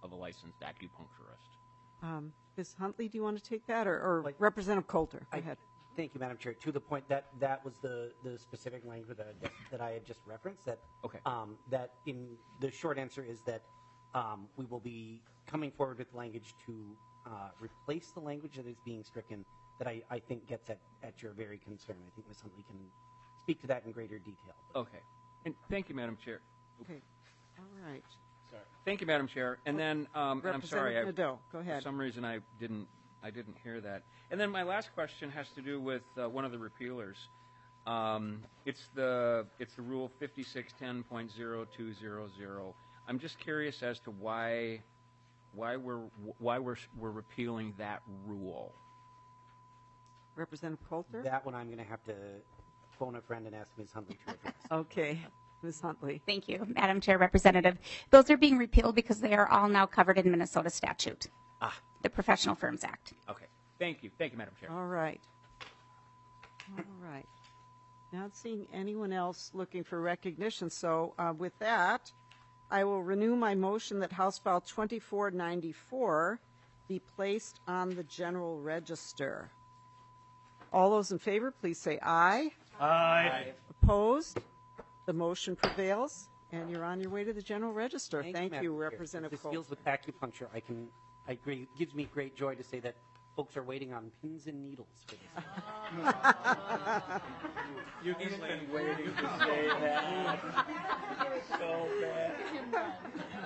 of a licensed acupuncturist. Um, Miz Huntley, do you want to take that, or, or Representative Coulter? Go I- ahead. Thank you, Madam Chair. To the point that that was the, the specific language that I, just, that I had just referenced. That Okay. um, that in the short answer is that um, we will be coming forward with language to uh, replace the language that is being stricken. That I, I think gets at, at your very concern. I think Miz Huntley can speak to that in greater detail. Okay. And thank you, Madam Chair. Okay. All right. Sorry. Thank you, Madam Chair. And then, um, and I'm sorry, I, Representative Nadeau, go ahead. for some reason I didn't, I didn't hear that. And then my last question has to do with uh, one of the repealers. Um, it's the it's the rule fifty-six ten point zero two zero zero. I'm just curious as to why why we're why we're we're repealing that rule. Representative Coulter? That one I'm going to have to phone a friend and ask Miz Huntley to address. Okay. Miz Huntley. Thank you, Madam Chair, Representative. Those are being repealed because they are all now covered in Minnesota statute, Ah, the Professional Firms Act. okay. Thank you. Thank you, Madam Chair. All right. All right. Not seeing anyone else looking for recognition. So uh, with that, I will renew my motion that House File twenty-four ninety-four be placed on the general register. All those in favor, please say aye. Aye. Opposed? The motion prevails, and you're on your way to the general register. Thank, Madam you, Chair. Representative This Coulter. deals with acupuncture. I can, I agree. It gives me great joy to say that folks are waiting on pins and needles for this. You've been waiting to say that. So bad.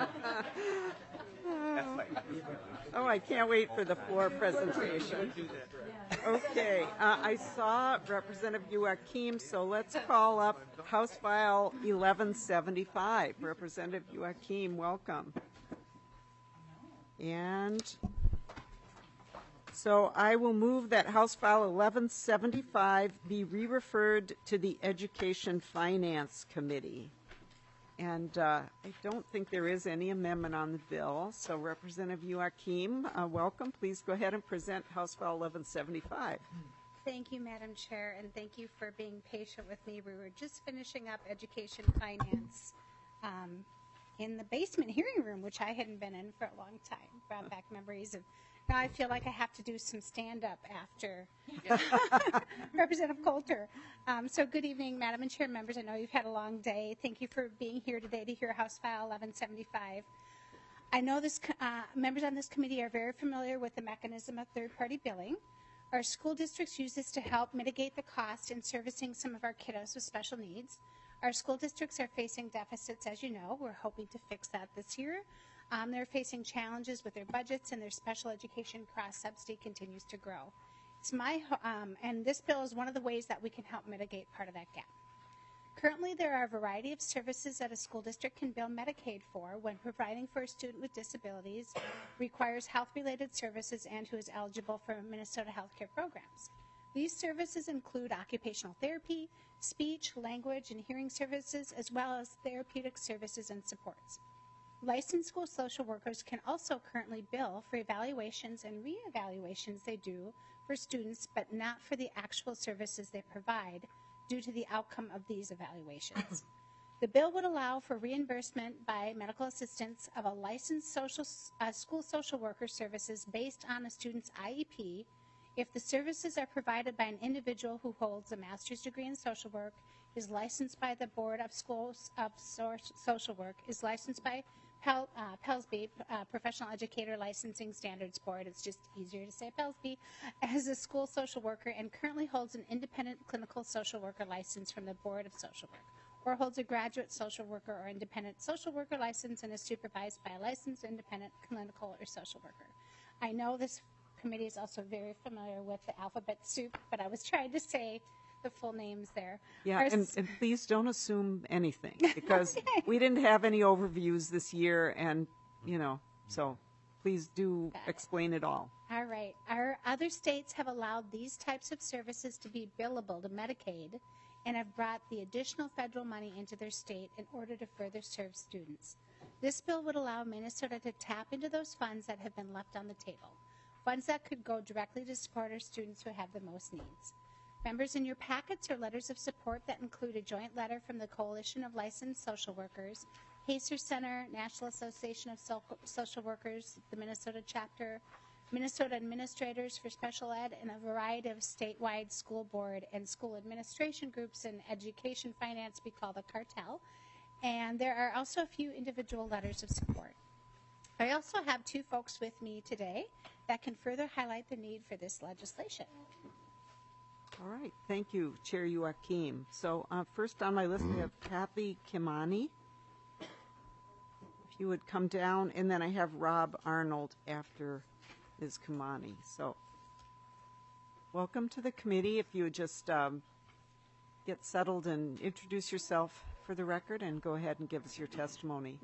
Oh, I can't wait for the floor presentation. Okay, uh, I saw Representative Joachim, so let's call up House File eleven seventy-five. Representative Joachim, welcome. And so I will move that House File eleven seventy-five be re-referred to the Education Finance Committee. And uh, I don't think there is any amendment on the bill. So Representative Joachim, uh, welcome. Please go ahead and present House File eleven seventy-five. Thank you, Madam Chair, and thank you for being patient with me. We were just finishing up education finance um, in the basement hearing room, which I hadn't been in for a long time. Brought back memories of. Now I feel like I have to do some stand-up after Representative Coulter. Um, so good evening, Madam and Chair members. I know you've had a long day. Thank you for being here today to hear House File eleven seventy-five. I know this uh, members on this committee are very familiar with the mechanism of third-party billing. Our school districts use this to help mitigate the cost in servicing some of our kiddos with special needs. Our school districts are facing deficits, as you know. We're hoping to fix that this year. Um, they're facing challenges with their budgets, and their special education cross-subsidy continues to grow. It's my, um, and this bill is one of the ways that we can help mitigate part of that gap. Currently, there are a variety of services that a school district can bill Medicaid for when providing for a student with disabilities, requires health-related services, and who is eligible for Minnesota healthcare programs. These services include occupational therapy, speech, language, and hearing services, as well as therapeutic services and supports. Licensed school social workers can also currently bill for evaluations and re-evaluations they do for students, but not for the actual services they provide due to the outcome of these evaluations. The bill would allow for reimbursement by medical assistants of a licensed social, uh, school social worker services based on a student's I E P if the services are provided by an individual who holds a master's degree in social work, is licensed by the Board of Schools of Social Work, is licensed by Pel, uh, PELSB, uh, Professional Educator Licensing Standards Board, it's just easier to say PELSB, as a school social worker, and currently holds an independent clinical social worker license from the Board of Social Work, or holds a graduate social worker or independent social worker license and is supervised by a licensed independent clinical or social worker. I know this committee is also very familiar with the alphabet soup, but I was trying to say the full names there. Yeah, Our and, s- and please don't assume anything, because Okay. we didn't have any overviews this year, and, you know, so please do explain it all. All right. Our other states have allowed these types of services to be billable to Medicaid and have brought the additional federal money into their state in order to further serve students. This bill would allow Minnesota to tap into those funds that have been left on the table, funds that could go directly to support our students who have the most needs. Members, in your packets are letters of support that include a joint letter from the Coalition of Licensed Social Workers, Pacer Center, National Association of Sol- Social Workers, the Minnesota chapter, Minnesota Administrators for Special Ed, and a variety of statewide school board and school administration groups in education finance we call the cartel. And there are also a few individual letters of support. I also have two folks with me today that can further highlight the need for this legislation. All right, thank you, Chair Joachim. So uh, first on my list, we have Kathy Kimani. If you would come down, and then I have Rob Arnold after Miz Kimani. So welcome to the committee. If you would just um, get settled and introduce yourself for the record and go ahead and give us your testimony.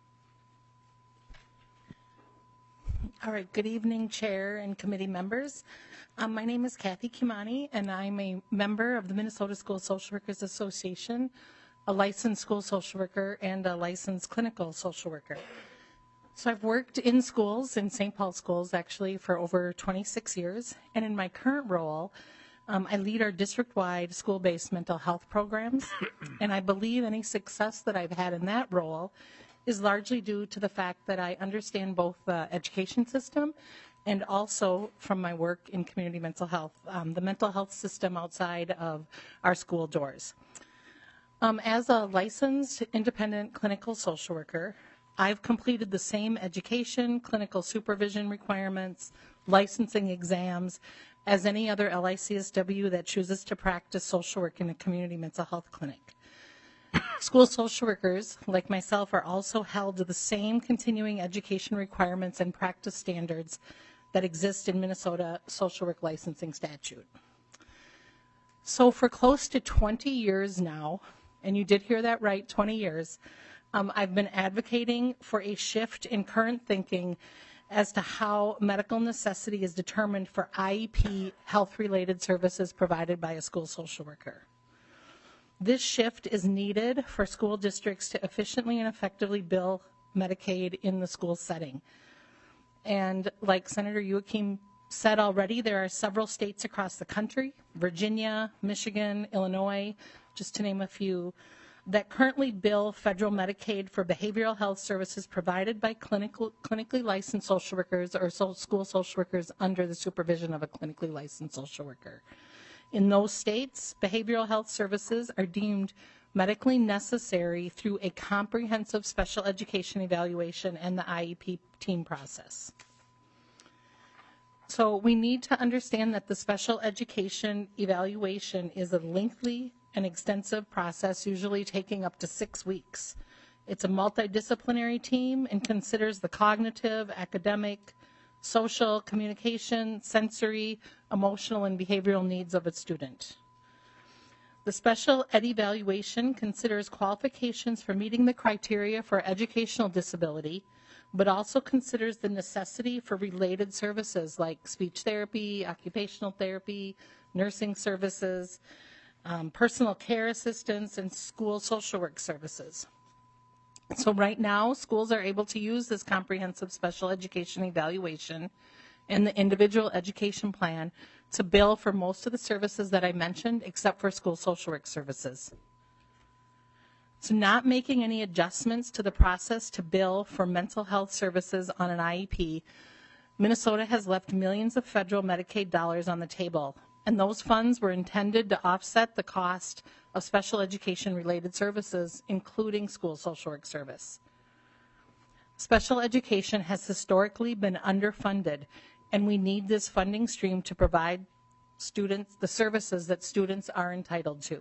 All right, good evening, Chair and committee members. Um, my name is Kathy Kimani, and I'm a member of the Minnesota School Social Workers Association, a licensed school social worker, and a licensed clinical social worker. So I've worked in schools, in Saint Paul schools, actually, for over twenty-six years, and in my current role, um, I lead our district-wide school-based mental health programs, and I believe any success that I've had in that role is largely due to the fact that I understand both the education system and also from my work in community mental health, um, the mental health system outside of our school doors. Um, as a licensed independent clinical social worker, I've completed the same education, clinical supervision requirements, licensing exams as any other L I C S W that chooses to practice social work in a community mental health clinic. School social workers, like myself, are also held to the same continuing education requirements and practice standards that exist in Minnesota social work licensing statute. So for close to twenty years now, and you did hear that right, twenty years, um, I've been advocating for a shift in current thinking as to how medical necessity is determined for I E P health-related services provided by a school social worker. This shift is needed for school districts to efficiently and effectively bill Medicaid in the school setting. And like Senator Joachim said already, there are several states across the country, Virginia, Michigan, Illinois, just to name a few, that currently bill federal Medicaid for behavioral health services provided by clinical, clinically licensed social workers or so, school social workers under the supervision of a clinically licensed social worker. In those states, behavioral health services are deemed medically necessary through a comprehensive special education evaluation and the I E P team process. So we need to understand that the special education evaluation is a lengthy and extensive process, usually taking up to six weeks. It's a multidisciplinary team and considers the cognitive, academic, social, communication, sensory, emotional, and behavioral needs of a student. The special ed evaluation considers qualifications for meeting the criteria for educational disability, but also considers the necessity for related services like speech therapy, occupational therapy, nursing services, um, personal care assistance, and school social work services. So right now, schools are able to use this comprehensive special education evaluation and the individual education plan to bill for most of the services that I mentioned, except for school social work services. So not making any adjustments to the process to bill for mental health services on an I E P, Minnesota has left millions of federal Medicaid dollars on the table, and those funds were intended to offset the cost of special education related services, including school social work service. Special education has historically been underfunded, and we need this funding stream to provide students the services that students are entitled to.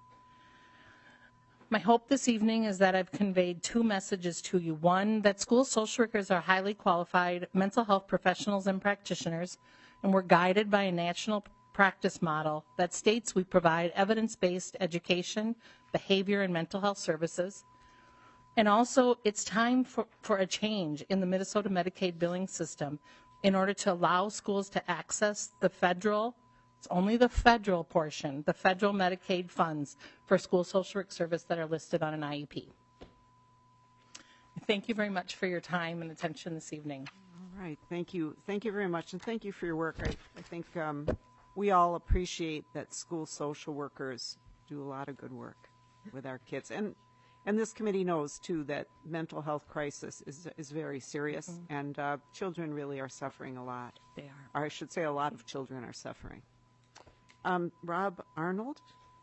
My hope this evening is that I've conveyed two messages to you. One, that school social workers are highly qualified mental health professionals and practitioners, and we're guided by a national practice model that states we provide evidence-based education, behavior, and mental health services. And also, it's time for, for a change in the Minnesota Medicaid billing system in order to allow schools to access the federal, it's only the federal portion, the federal Medicaid funds for school social work service that are listed on an I E P. Thank you very much for your time and attention this evening. All right, thank you. Thank you very much, and thank you for your work. I, I think um, we all appreciate that school social workers do a lot of good work with our kids. And And this committee knows, too, that mental health crisis is, is very serious, Mhm. and uh, children really are suffering a lot. They are. Or I should say a lot of children are suffering. Um, Rob Arnold?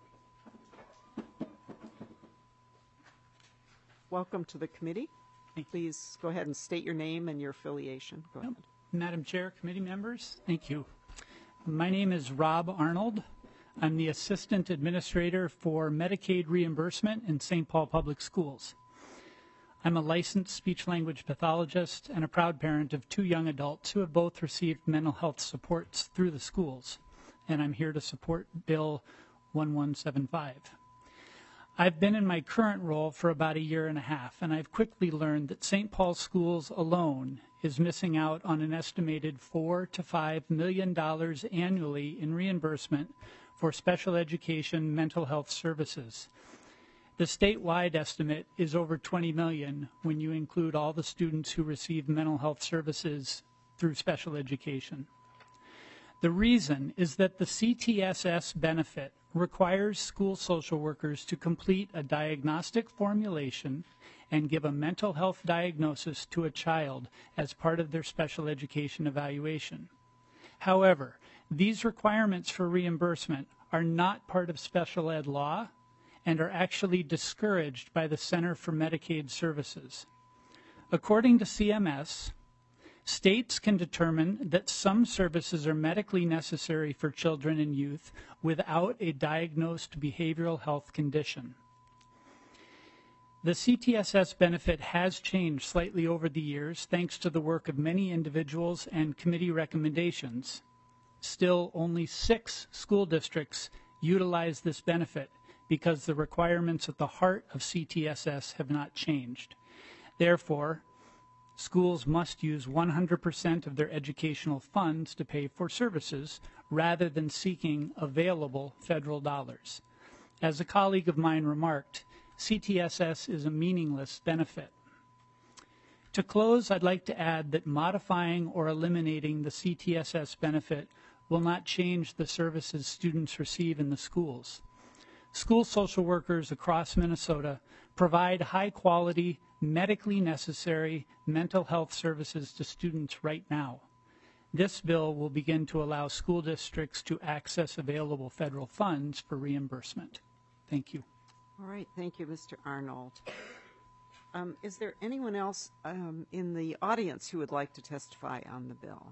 Welcome to the committee. Please go ahead and state your name and your affiliation. Go ahead. Madam Chair, committee members, thank you. My name is Rob Arnold. I'm the Assistant Administrator for Medicaid Reimbursement in Saint Paul Public Schools. I'm a licensed speech-language pathologist and a proud parent of two young adults who have both received mental health supports through the schools, and I'm here to support Bill one one seven five. I've been in my current role for about a year and a half, and I've quickly learned that Saint Paul Schools alone is missing out on an estimated four to five million dollars annually in reimbursement for special education mental health services. The statewide estimate is over twenty million dollars when you include all the students who receive mental health services through special education. The reason is that the C T S S benefit requires school social workers to complete a diagnostic formulation and give a mental health diagnosis to a child as part of their special education evaluation. However, these requirements for reimbursement are not part of special ed law and are actually discouraged by the Center for Medicaid Services. According to C M S, states can determine that some services are medically necessary for children and youth without a diagnosed behavioral health condition. The C T S S benefit has changed slightly over the years thanks to the work of many individuals and committee recommendations. Still, only six school districts utilize this benefit because the requirements at the heart of C T S S have not changed. Therefore, schools must use one hundred percent of their educational funds to pay for services rather than seeking available federal dollars. As a colleague of mine remarked, C T S S is a meaningless benefit. To close, I'd like to add that modifying or eliminating the C T S S benefit will not change the services students receive in the schools. School social workers across Minnesota provide high-quality, medically necessary mental health services to students right now. This bill will begin to allow school districts to access available federal funds for reimbursement. Thank you. All right, thank you, Mister Arnold. Um, is there anyone else um, in the audience who would like to testify on the bill?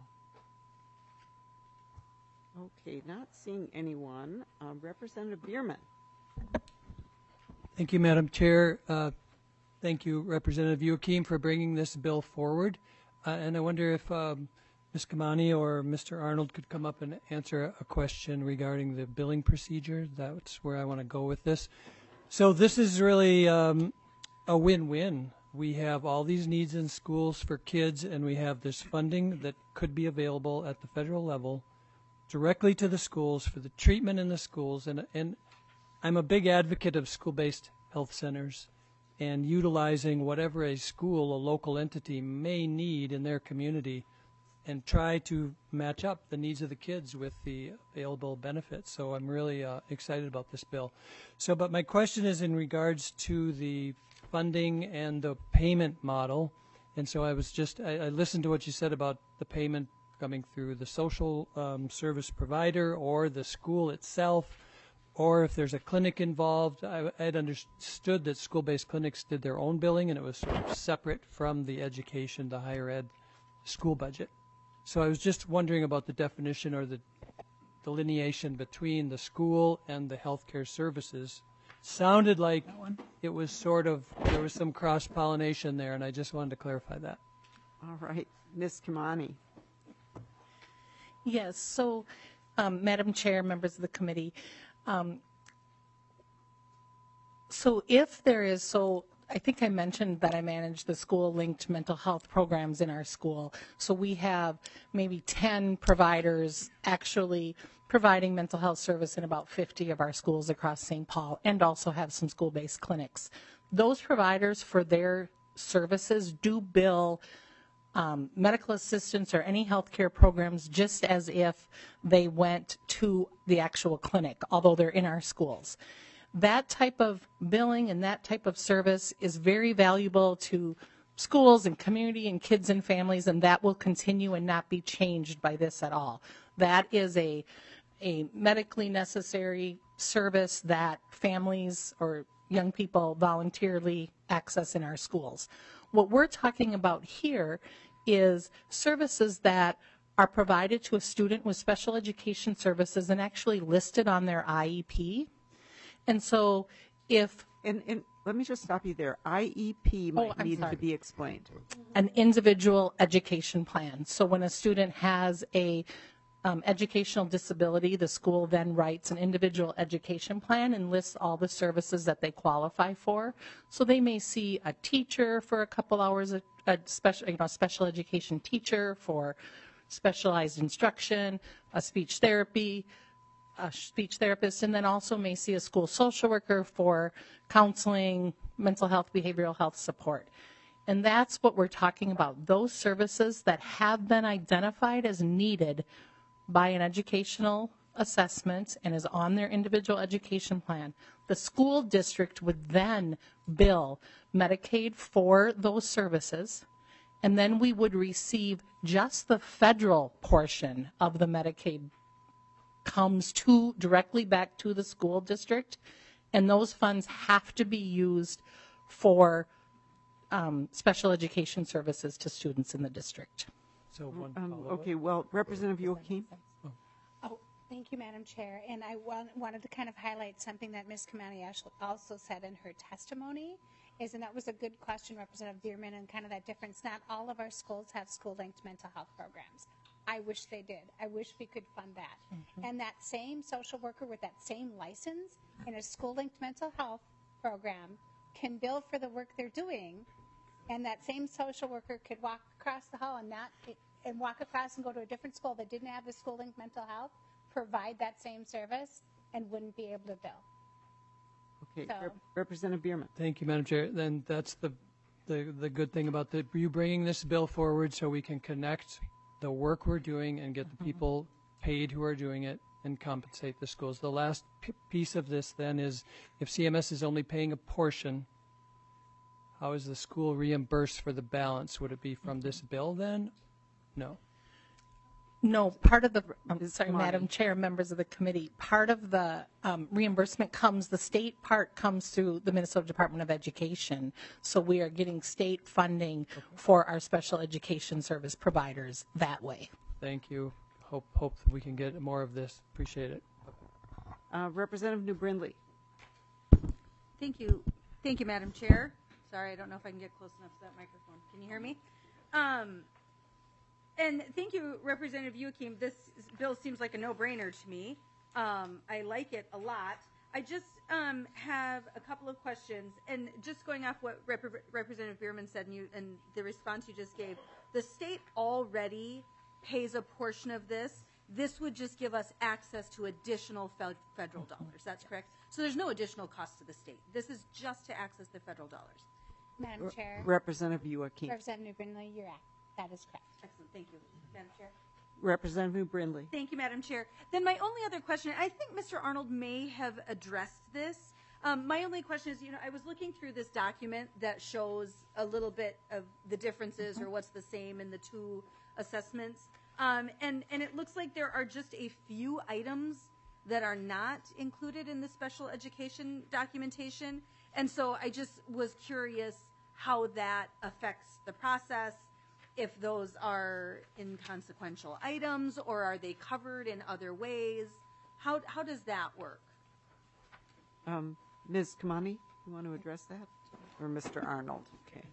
Okay, not seeing anyone. Uh, Representative Bierman. Thank you, Madam Chair. Uh, thank you, Representative Joachim, for bringing this bill forward. Uh, and I wonder if um, Miz Kamani or Mister Arnold could come up and answer a question regarding the billing procedure. That's where I want to go with this. So this is really um, a win-win. We have all these needs in schools for kids, and we have this funding that could be available at the federal level directly to the schools for the treatment in the schools. And, and I'm a big advocate of school-based health centers and utilizing whatever a school, a local entity, may need in their community and try to match up the needs of the kids with the available benefits. So I'm really uh, excited about this bill. So, but my question is in regards to the funding and the payment model. And so I was just, I, I listened to what you said about the payment coming through the social um, service provider or the school itself, or if there's a clinic involved. I had understood that school-based clinics did their own billing and it was sort of separate from the education, the higher ed school budget. So I was just wondering about the definition or the delineation between the school and the healthcare services. Sounded like it was sort of, there was some cross-pollination there, and I just wanted to clarify that. All right. Miz Kamani. Yes, so, um, Madam Chair, members of the committee, um, so if there is, so I think I mentioned that I manage the school-linked mental health programs in our school. So we have maybe ten providers actually providing mental health service in about fifty of our schools across Saint Paul, and also have some school-based clinics. Those providers, for their services, do bill Um, medical assistance or any healthcare programs just as if they went to the actual clinic, although they're in our schools. that type of billing and that type of service is very valuable to schools and community and kids and families, and that will continue and not be changed by this at all. That is a a medically necessary service that families or young people voluntarily access in our schools. What we're talking about here is services that are provided to a student with special education services and actually listed on their I E P. And so if... And, and let me just stop you there. I E P might Oh, I'm need sorry. to be explained. An individual education plan. So when a student has a um, educational disability, the school then writes an individual education plan and lists all the services that they qualify for. So they may see a teacher for a couple hours, a, a special, you know, special education teacher for specialized instruction, a speech therapy, a speech therapist, and then also may see a school social worker for counseling, mental health, behavioral health support. And that's what we're talking about, those services that have been identified as needed by an educational assessment and is on their individual education plan. The school district would then bill Medicaid for those services, and then we would receive just the federal portion of the Medicaid comes to directly back to the school district, and those funds have to be used for um, special education services to students in the district. So one Um, follow-up. okay, well, Representative Joachim? Oh, thank you, Madam Chair. And I want, wanted to kind of highlight something that Miz Kamani also said in her testimony, is, and that was a good question, Representative Bierman, and kind of that difference. Not all of our schools have school-linked mental health programs. I wish they did. I wish we could fund that. Mm-hmm. And that same social worker with that same license in a school-linked mental health program can bill for the work they're doing, and that same social worker could walk across the hall and not and walk across and go to a different school that didn't have the school-linked mental health, provide that same service, and wouldn't be able to bill. Okay, So- Rep- Representative Bierman. Thank you, Madam Chair. Then that's the, the, the good thing about the, you bringing this bill forward so we can connect the work we're doing and get the people paid who are doing it and compensate the schools. The last p- piece of this then is if C M S is only paying a portion, how is the school reimbursed for the balance? Would it be from this bill then? No. No, part of the, I'm Miz sorry, Kamani. Madam Chair, members of the committee, part of the um, reimbursement comes, the state part comes through the Minnesota Department of Education. So we are getting state funding for our special education service providers that way. Thank you. Hope, hope that we can get more of this. Appreciate it. Uh, Representative New Brindley. Thank you. Thank you, Madam Chair. Sorry, I don't know if I can get close enough to that microphone. Can you hear me? Um, and thank you, Representative Joachim. This bill seems like a no-brainer to me. Um, I like it a lot. I just um, have a couple of questions, and just going off what Rep- Representative Bierman said and, you, and the response you just gave, the state already pays a portion of this. This would just give us access to additional fe- federal dollars. That's correct? So there's no additional cost to the state. This is just to access the federal dollars. Madam Chair. Representative Joachim. Representative New Brindley, you're at. That is correct. Excellent. Thank you, Madam Chair. Representative New Brindley. Thank you, Madam Chair. Then my only other question, I think Mister Arnold may have addressed this. Um, my only question is, you know, I was looking through this document that shows a little bit of the differences or what's the same in the two assessments. Um, and, and it looks like there are just a few items that are not included in the special education documentation. And so I just was curious how that affects the process, if those are inconsequential items or are they covered in other ways? How, how does that work? Um, Miz Kamani, you want to address that? Or Mister Arnold? Okay.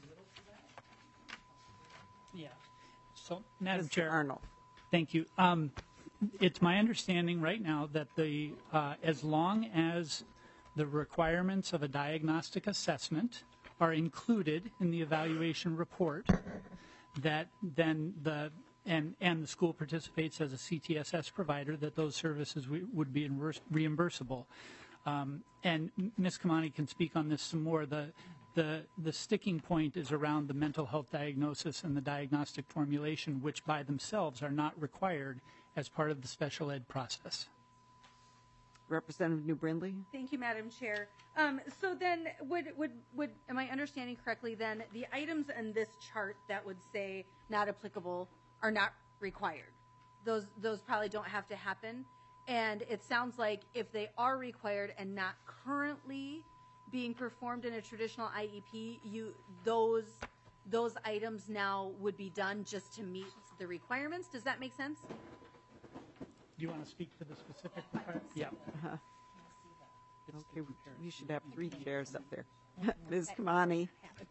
Yeah. So, Madam Mister Chair. Arnold. Thank you. Um, it's my understanding right now that the, uh, as long as the requirements of a diagnostic assessment are included in the evaluation report, that then the, and, and the school participates as a C T S S provider, that those services we, would be reimburse- reimbursable. Um, and Miz Kamani can speak on this some more. The, the, the sticking point is around the mental health diagnosis and the diagnostic formulation, which by themselves are not required as part of the special ed process. Representative New Brindley? Thank you, Madam Chair. Um, so then, would, would, would, am I understanding correctly then, the items in this chart that would say not applicable are not required? Those, those probably don't have to happen. And it sounds like if they are required and not currently being performed in a traditional I E P, you, those, those items now would be done just to meet the requirements. Does that make sense? Do you want to speak to the specific requirement? Yeah. Uh-huh. Okay, we should have three chairs up there. Miz Kamani.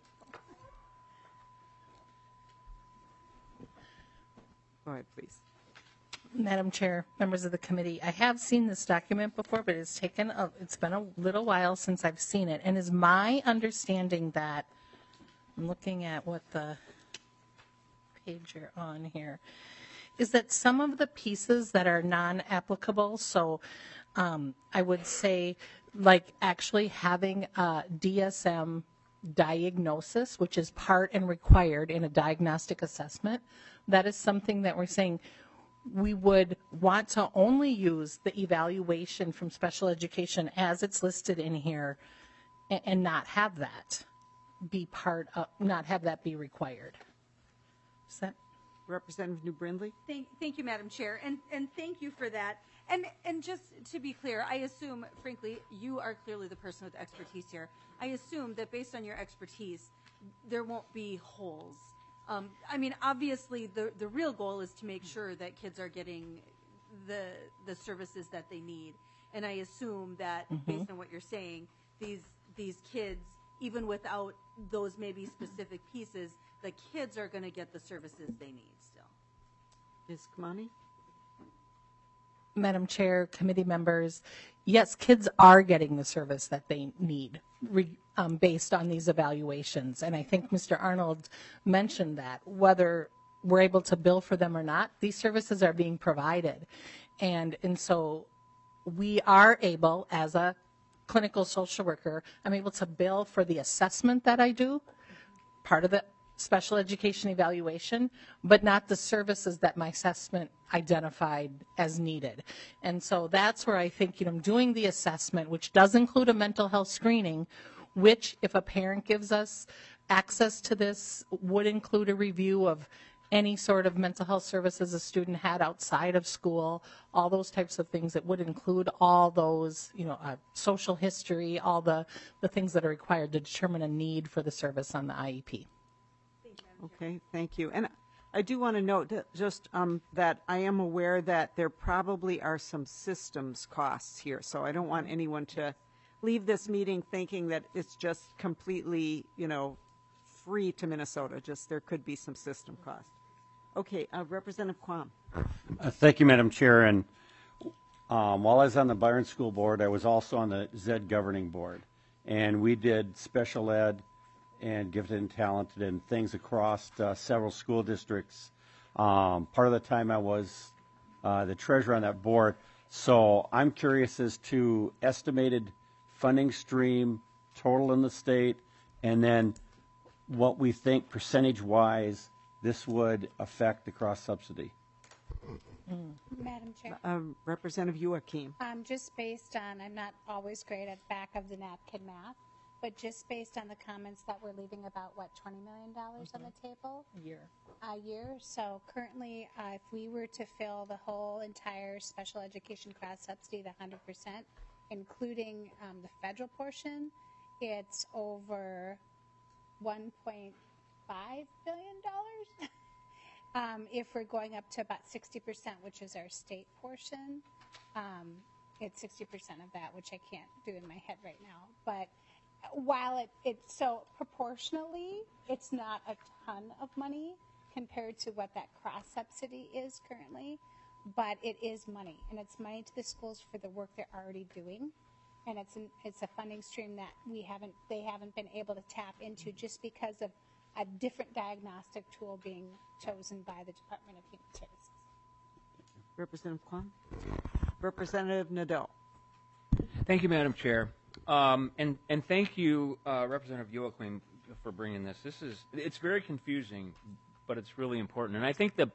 Go ahead, please. Madam Chair, members of the committee, I have seen this document before, but it's taken, a, it's been a little while since I've seen it. And is my understanding that, I'm looking at what the page you're on here, is that some of the pieces that are non-applicable, so um, I would say like actually having a D S M diagnosis, which is part and required in a diagnostic assessment, that is something that we're saying we would want to only use the evaluation from special education as it's listed in here and, and not have that be part of, not have that be required. Is that Representative New Brindley? Thank, thank you, Madam Chair, and, and thank you for that. And, and just to be clear, I assume, frankly, you are clearly the person with expertise here. I assume that based on your expertise, there won't be holes. Um, I mean, obviously, the, the real goal is to make sure that kids are getting the, the services that they need. And I assume that, Mhm. based on what you're saying, these, these kids, even without those maybe specific pieces, the kids are going to get the services they need still. Miz Kamani? Madam Chair, committee members, yes, kids are getting the service that they need re, um, based on these evaluations. And I think Mister Arnold mentioned that whether we're able to bill for them or not, these services are being provided. And, and so we are able, as a clinical social worker, I'm able to bill for the assessment that I do, part of the special education evaluation, but not the services that my assessment identified as needed. And so that's where I think, you know, doing the assessment, which does include a mental health screening, which if a parent gives us access to this, would include a review of any sort of mental health services a student had outside of school, all those types of things. It would include all those, you know, uh, social history, all the, the things that are required to determine a need for the service on the I E P. Okay, thank you. And I do want to note that just um, that I am aware that there probably are some systems costs here, so I don't want anyone to leave this meeting thinking that it's just completely, you know, free to Minnesota. Just there could be some system costs. Okay, uh, Representative Quam. Uh, thank you, Madam Chair. And um, while I was on the Byron School Board, I was also on the Z E D Governing Board, and we did special ed and gifted and talented and things across uh, several school districts. Um, part of the time I was uh, the treasurer on that board. So I'm curious as to estimated funding stream, total in the state, and then what we think percentage-wise this would affect the cross-subsidy. Madam Chair. Um, Representative Joachim. Um, just based on, I'm not always great at back of the napkin math, but just based on the comments that we're leaving about, what, twenty million dollars mm-hmm. on the table? A year. A year. So currently, uh, if we were to fill the whole entire special education cross-subsidy, the one hundred percent, including um, the federal portion, it's over one point five billion dollars. um, if we're going up to about sixty percent, which is our state portion, um, it's sixty percent of that, which I can't do in my head right now. But while it, it's so proportionally, it's not a ton of money compared to what that cross subsidy is currently, but it is money, and it's money to the schools for the work they're already doing, and it's an, it's a funding stream that we haven't they haven't been able to tap into just because of a different diagnostic tool being chosen by the Department of Human Services. Representative Kwan. Representative Nadeau. Thank you, Madam Chair. Um, and, and thank you, uh, Representative Joachim, for bringing this. This is, it's very confusing, but it's really important. And I think the,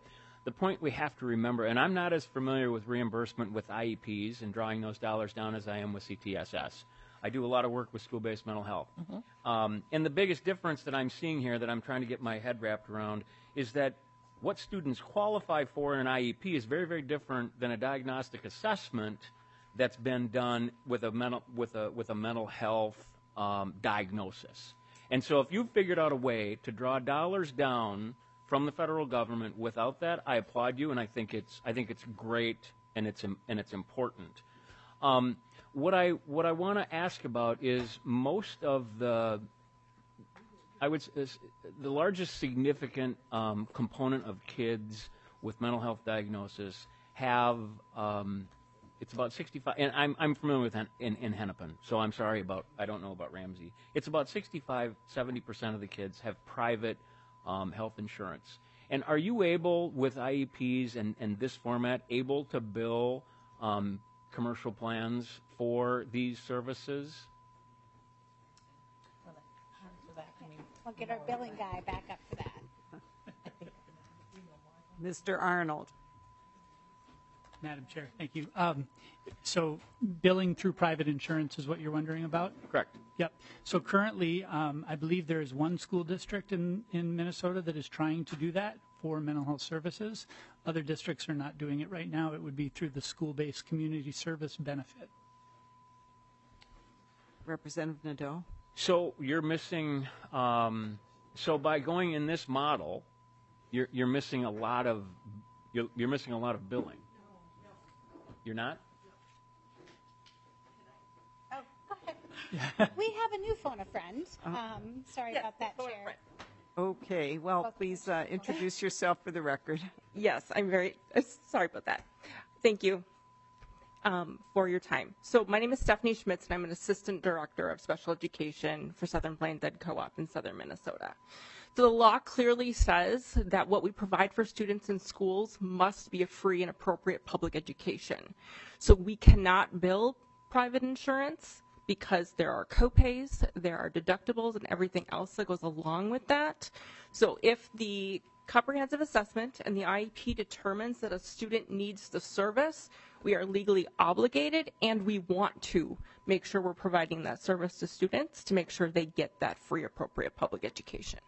the point we have to remember, and I'm not as familiar with reimbursement with I E Ps and drawing those dollars down as I am with C T S S. I do a lot of work with school-based mental health. Mm-hmm. um, and the biggest difference that I'm seeing here that I'm trying to get my head wrapped around is that what students qualify for in an I E P is very, very different than a diagnostic assessment that's been done with a mental, with a, with a mental health um, diagnosis. And so if you've figured out a way to draw dollars down from the federal government without that, I applaud you, and I think it's, I think it's great and it's, and it's important. Um, what I, what I want to ask about is most of the, I would say, the largest significant um, component of kids with mental health diagnosis have, um, it's about sixty-five, and I'm, I'm familiar with Hen, in, in Hennepin, so I'm sorry about, I don't know about Ramsey. It's about sixty-five, seventy percent of the kids have private um, health insurance. And are you able, with I E Ps and, and this format, able to bill um, commercial plans for these services? We'll get our billing guy back up for that. Mister Arnold. Madam Chair, thank you. Um, so billing through private insurance is what you're wondering about? Correct. Yep. So currently, um, I believe there is one school district in, in Minnesota that is trying to do that for mental health services. Other districts are not doing it right now. It would be through the school-based community service benefit. Representative Nadeau. So you're missing, um, so by going in this model, you're, you're missing a lot of, you're, you're missing a lot of billing. You're not? Oh, go ahead. We have a new phone a friend. Um, sorry about that, Chair. Okay, well, please uh, introduce yourself for the record. Yes, I'm very uh, sorry about that. Thank you um, for your time. So my name is Stephanie Schmitz, and I'm an Assistant Director of Special Education for Southern Plains Ed Co-op in Southern Minnesota. So the law clearly says that what we provide for students in schools must be a free and appropriate public education. So we cannot bill private insurance because there are copays, there are deductibles, and everything else that goes along with that. So if the comprehensive assessment and the I E P determines that a student needs the service, we are legally obligated, and we want to make sure we're providing that service to students to make sure they get that free, appropriate public education.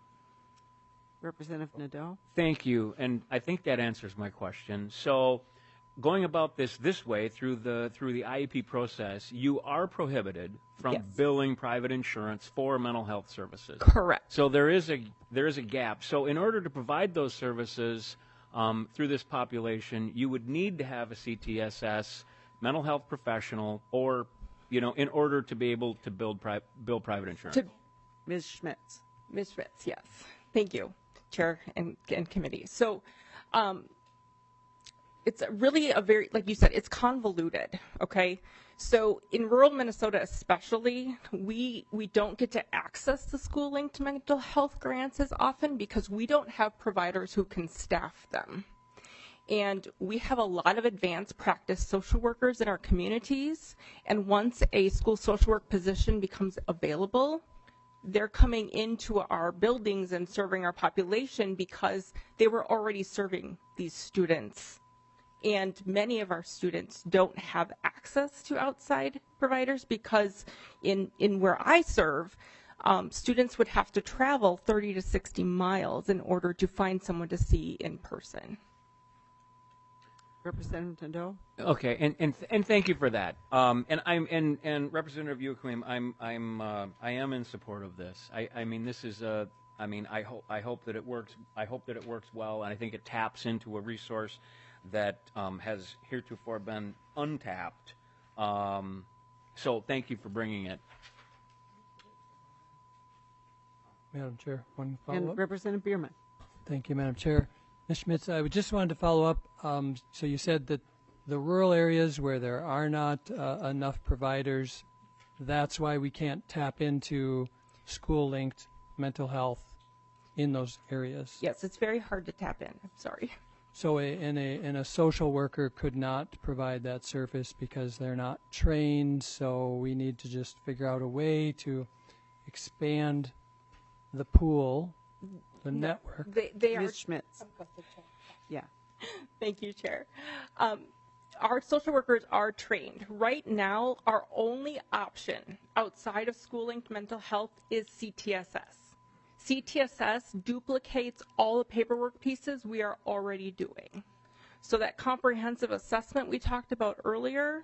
Representative Nadeau. Thank you, and I think that answers my question. So going about this this way through the through the I E P process, you are prohibited from Yes. billing private insurance for mental health services. Correct. So there is a there is a gap. So in order to provide those services um, through this population, you would need to have a C T S S mental health professional, or you know, in order to be able to build pri- bill private insurance. To Miz Schmitz. Miz Schmitz, yes. Thank you, Chair and, and committee. So um, it's a really a very, like you said, it's convoluted, okay? So in rural Minnesota especially, we, we don't get to access the school-linked mental health grants as often because we don't have providers who can staff them. And we have a lot of advanced practice social workers in our communities, and once a school social work position becomes available, they're coming into our buildings and serving our population because they were already serving these students. And many of our students don't have access to outside providers because in, in where I serve, um, students would have to travel thirty to sixty miles in order to find someone to see in person. Representative Nadeau. Okay, and, and and thank you for that. Um, and I'm and and Representative Youakim, I'm I'm uh, I am in support of this. I, I mean this is a I mean I hope I hope that it works. I hope that it works well, and I think it taps into a resource that um, has heretofore been untapped. Um, so thank you for bringing it. Madam Chair, one follow-up. And Representative Bierman. Thank you, Madam Chair. Miz Schmitz, I would just wanted to follow up. Um, so you said that the rural areas where there are not uh, enough providers, that's why we can't tap into school-linked mental health in those areas. Yes, it's very hard to tap in. I'm sorry. So a, and, a, and a social worker could not provide that service because they're not trained, so we need to just figure out a way to expand the pool, the No, network. They, they are. Miz Schmitz. Yeah. Thank you, Chair. Um, our social workers are trained. Right now, our only option outside of school-linked mental health is C T S S. C T S S duplicates all the paperwork pieces we are already doing. So that comprehensive assessment we talked about earlier,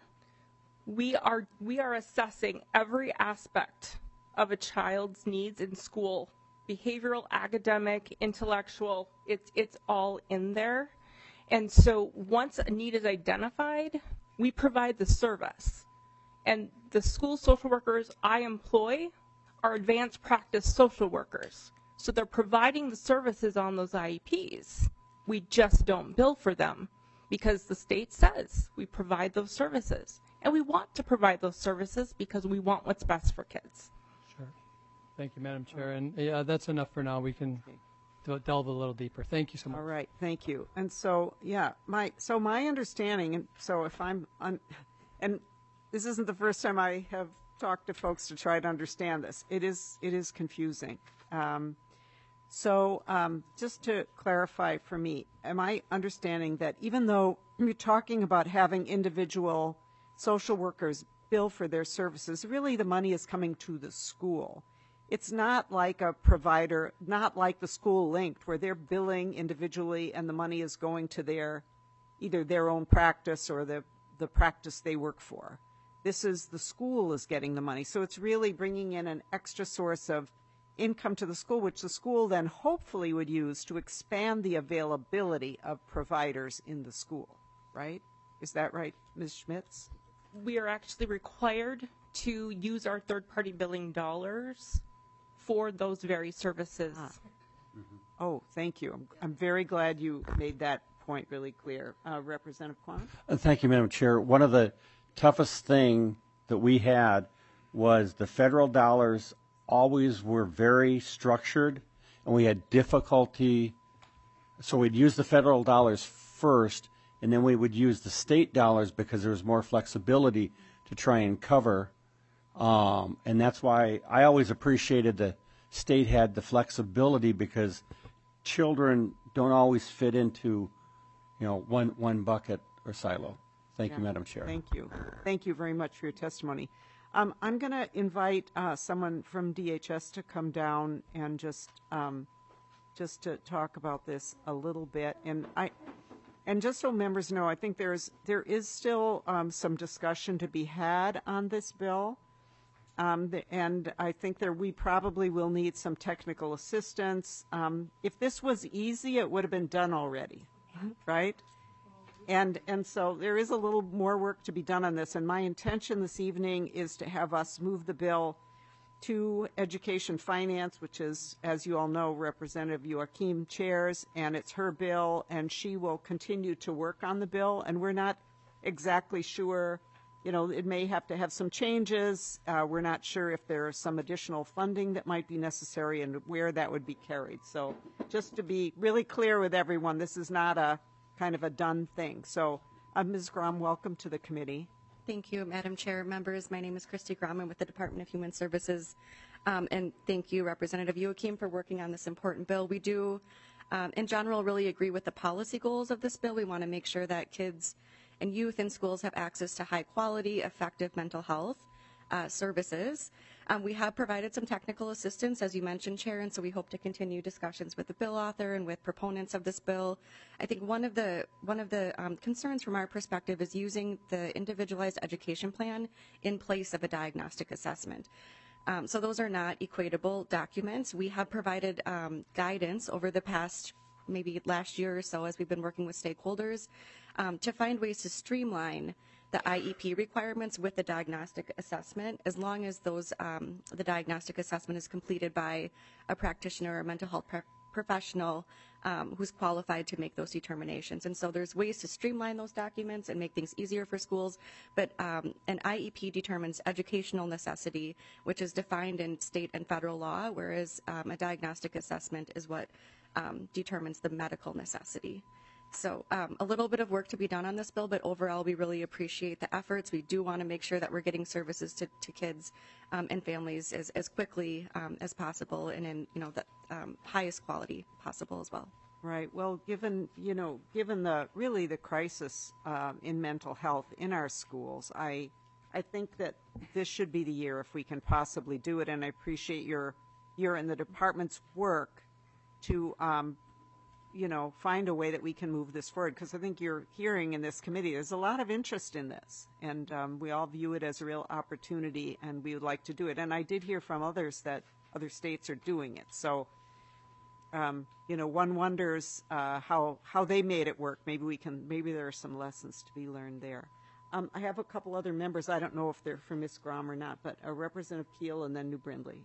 we are we are assessing every aspect of a child's needs in school, behavioral, academic, intellectual, it's it's all in there. And so once a need is identified, we provide the service. And the school social workers I employ are advanced practice social workers. So they're providing the services on those I E Ps. We just don't bill for them because the state says we provide those services. And we want to provide those services because we want what's best for kids. Sure. Thank you, Madam Chair. And yeah, that's enough for now. We can del- delve a little deeper. Thank you so much. All right, thank you. And so, yeah, my so my understanding, and so if I'm, un, and this isn't the first time I have talked to folks to try to understand this. It is it is confusing. Um, so um, just to clarify for me, am I understanding that even though you're talking about having individual social workers bill for their services, really the money is coming to the school? It's not like a provider, not like the school linked, where they're billing individually and the money is going to their, either their own practice or the, the practice they work for. This is the school is getting the money. So it's really bringing in an extra source of income to the school, which the school then hopefully would use to expand the availability of providers in the school, right? Is that right, Miz Schmitz? We are actually required to use our third-party billing dollars for those very services. Ah. Mm-hmm. Oh, thank you. I'm, I'm very glad you made that point really clear. Uh, Representative Kwan? Uh, Thank you, Madam Chair. One of the toughest thing that we had was the federal dollars always were very structured, and we had difficulty. So we'd use the federal dollars first, and then we would use the state dollars because there was more flexibility to try and cover. Um, and that's why I always appreciated the state had the flexibility, because children don't always fit into, you know, one one bucket or silo. Thank Yeah. you, Madam Chair. Thank you. Thank you very much for your testimony. Um, I'm going to invite uh, someone from D H S to come down and just um, just to talk about this a little bit. And I, and just so members know, I think there's there is still um, some discussion to be had on this bill. Um, the, and I think there we probably will need some technical assistance. Um, if this was easy, it would have been done already, right? And and so there is a little more work to be done on this. And my intention this evening is to have us move the bill to Education Finance, which is, as you all know, Representative Joachim chairs, and it's her bill, and she will continue to work on the bill. And we're not exactly sure. You know, it may have to have some changes. Uh, we're not sure if there's some additional funding that might be necessary and where that would be carried. So just to be really clear with everyone, this is not a kind of a done thing. So uh, Miz Grom, welcome to the committee. Thank you, Madam Chair, members. My name is Christy Gromman with the Department of Human Services. Um, and thank you, Representative Joachim, for working on this important bill. We do, um, in general, really agree with the policy goals of this bill. We want to make sure that kids and youth in schools have access to high quality, effective mental health uh, services. Um, we have provided some technical assistance, as you mentioned, Chair, and so we hope to continue discussions with the bill author and with proponents of this bill. I think one of the one of the um, concerns from our perspective is using the individualized education plan in place of a diagnostic assessment. Um, so those are not equatable documents. We have provided um, guidance over the past maybe last year or so as we've been working with stakeholders um, to find ways to streamline the I E P requirements with the diagnostic assessment, as long as those um, the diagnostic assessment is completed by a practitioner or mental health pro- professional um, who's qualified to make those determinations. And so there's ways to streamline those documents and make things easier for schools. But um, an I E P determines educational necessity, which is defined in state and federal law, whereas um, a diagnostic assessment is what um, determines the medical necessity. So um, a little bit of work to be done on this bill, but overall we really appreciate the efforts. We do want to make sure that we're getting services to, to kids um, and families as, as quickly um, as possible and in you know the um, highest quality possible as well. Right. Well, given, you know, given the, really the crisis um, in mental health in our schools, I, I think that this should be the year if we can possibly do it. And I appreciate your, your and the department's work to, um, you know, find a way that we can move this forward. Because I think you're hearing in this committee, there's a lot of interest in this. And um, we all view it as a real opportunity, and we would like to do it. And I did hear from others that other states are doing it. So, Um, you know, one wonders uh, how how they made it work. Maybe we can. Maybe there are some lessons to be learned there. Um, I have a couple other members. I don't know if they're from Miz Grom or not, but uh, Representative Keel and then New Brindley.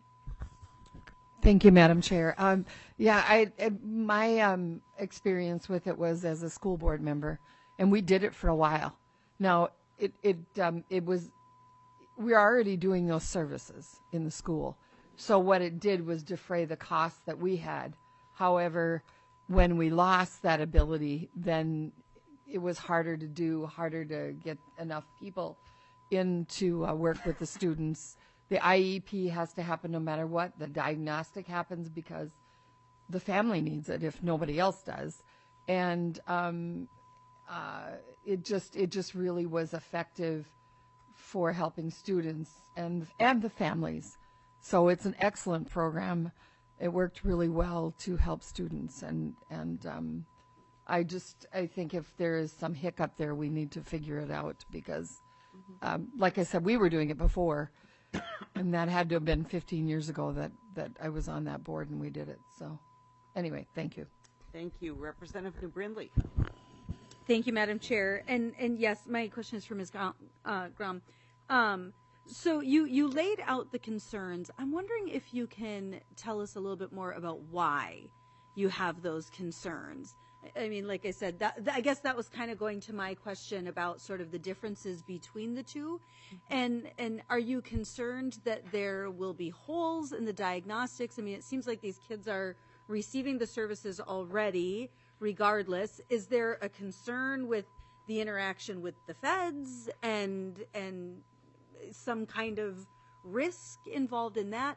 Thank you, Madam Chair. Um, yeah, I, I my um, experience with it was as a school board member, and we did it for a while. Now, it it um, it was we were already doing those services in the school, so what it did was defray the costs that we had. However, when we lost that ability, then it was harder to do, harder to get enough people in to uh, work with the students. The I E P has to happen no matter what. The diagnostic happens because the family needs it if nobody else does. And um, uh, it just it just really was effective for helping students and and the families. So it's an excellent program. It worked really well to help students, and and um, I just I think if there is some hiccup there, we need to figure it out because, um, like I said, we were doing it before, and that had to have been fifteen years ago that that I was on that board and we did it. So, anyway, thank you. Thank you, Representative New Brindley. Thank you, Madam Chair. And and yes, my question is for Miz Grom. Uh, Grom. Um, So you, you laid out the concerns. I'm wondering if you can tell us a little bit more about why you have those concerns. I mean, like I said, that, that, I guess that was kind of going to my question about sort of the differences between the two. And and are you concerned that there will be holes in the diagnostics? I mean, it seems like these kids are receiving the services already, regardless. Is there a concern with the interaction with the feds and and some kind of risk involved in that?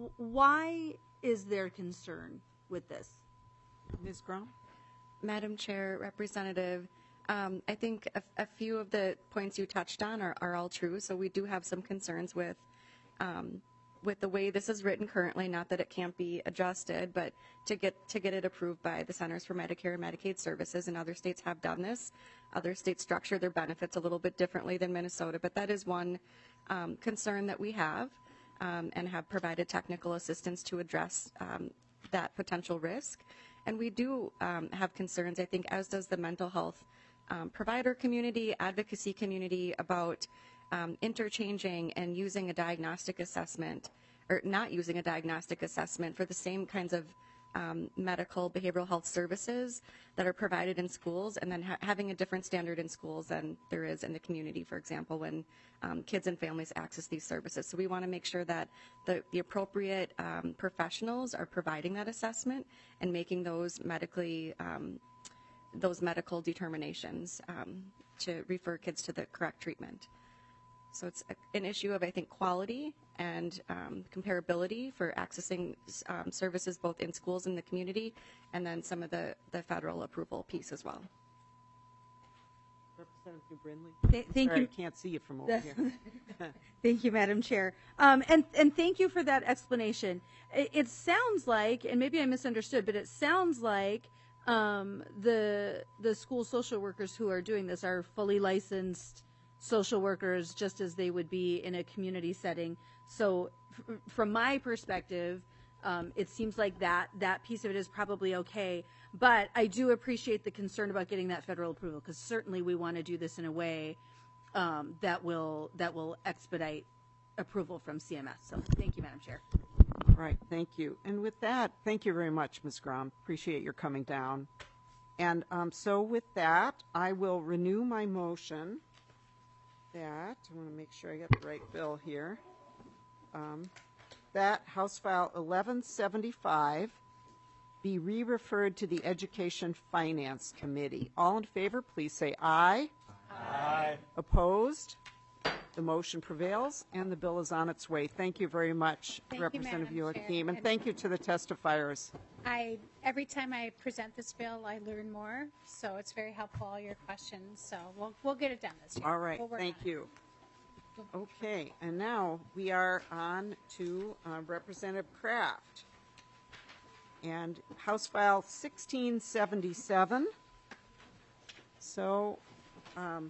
Why is there concern with this? Miz Grom? Madam Chair, Representative, um, I think a, a few of the points you touched on are, are all true. So we do have some concerns with um, with the way this is written currently. Not that it can't be adjusted, but to get to get it approved by the Centers for Medicare and Medicaid Services, and other states have done this. Other states structure their benefits a little bit differently than Minnesota, but that is one um, concern that we have, um, and have provided technical assistance to address um, that potential risk. And we do um, have concerns, I think, as does the mental health um, provider community, advocacy community, about um, interchanging and using a diagnostic assessment, or not using a diagnostic assessment for the same kinds of um, medical behavioral health services that are provided in schools, and then ha- having a different standard in schools than there is in the community, for example, when um, kids and families access these services. So we want to make sure that the, the appropriate um, professionals are providing that assessment and making those medically um, those medical determinations um, to refer kids to the correct treatment. So it's a, an issue of, I think, quality and um, comparability for accessing um, services both in schools and the community, and then some of the, the federal approval piece as well. Representative New Brindley? Th- thank Sorry, you. I can't see you from over here. Thank you, Madam Chair. Um, and, and thank you for that explanation. It, it sounds like, and maybe I misunderstood, but it sounds like um, the the school social workers who are doing this are fully licensed social workers, just as they would be in a community setting. So f- from my perspective, um, it seems like that that piece of it is probably okay. But I do appreciate the concern about getting that federal approval, because certainly we want to do this in a way um, that will that will expedite approval from C M S. So thank you, Madam Chair. All right, thank you. And with that, thank you very much, Miz Grom. Appreciate your coming down. And um, so with that, I will renew my motion that, I want to make sure I get the right bill here, um, that House File eleven seventy-five be re-referred to the Education Finance Committee. All in favor, please say aye. Aye. Opposed? The motion prevails, and the bill is on its way. Thank you very much, Thank you, Representative Madam Chair. Joachim, and And- thank you to the testifiers. I, every time I present this bill, I learn more, so it's very helpful, all your questions. So we'll, we'll get it done this year. All right, We'll work thank on it. you. Okay, and now we are on to uh, Representative Kraft. And House File sixteen seventy-seven. So um,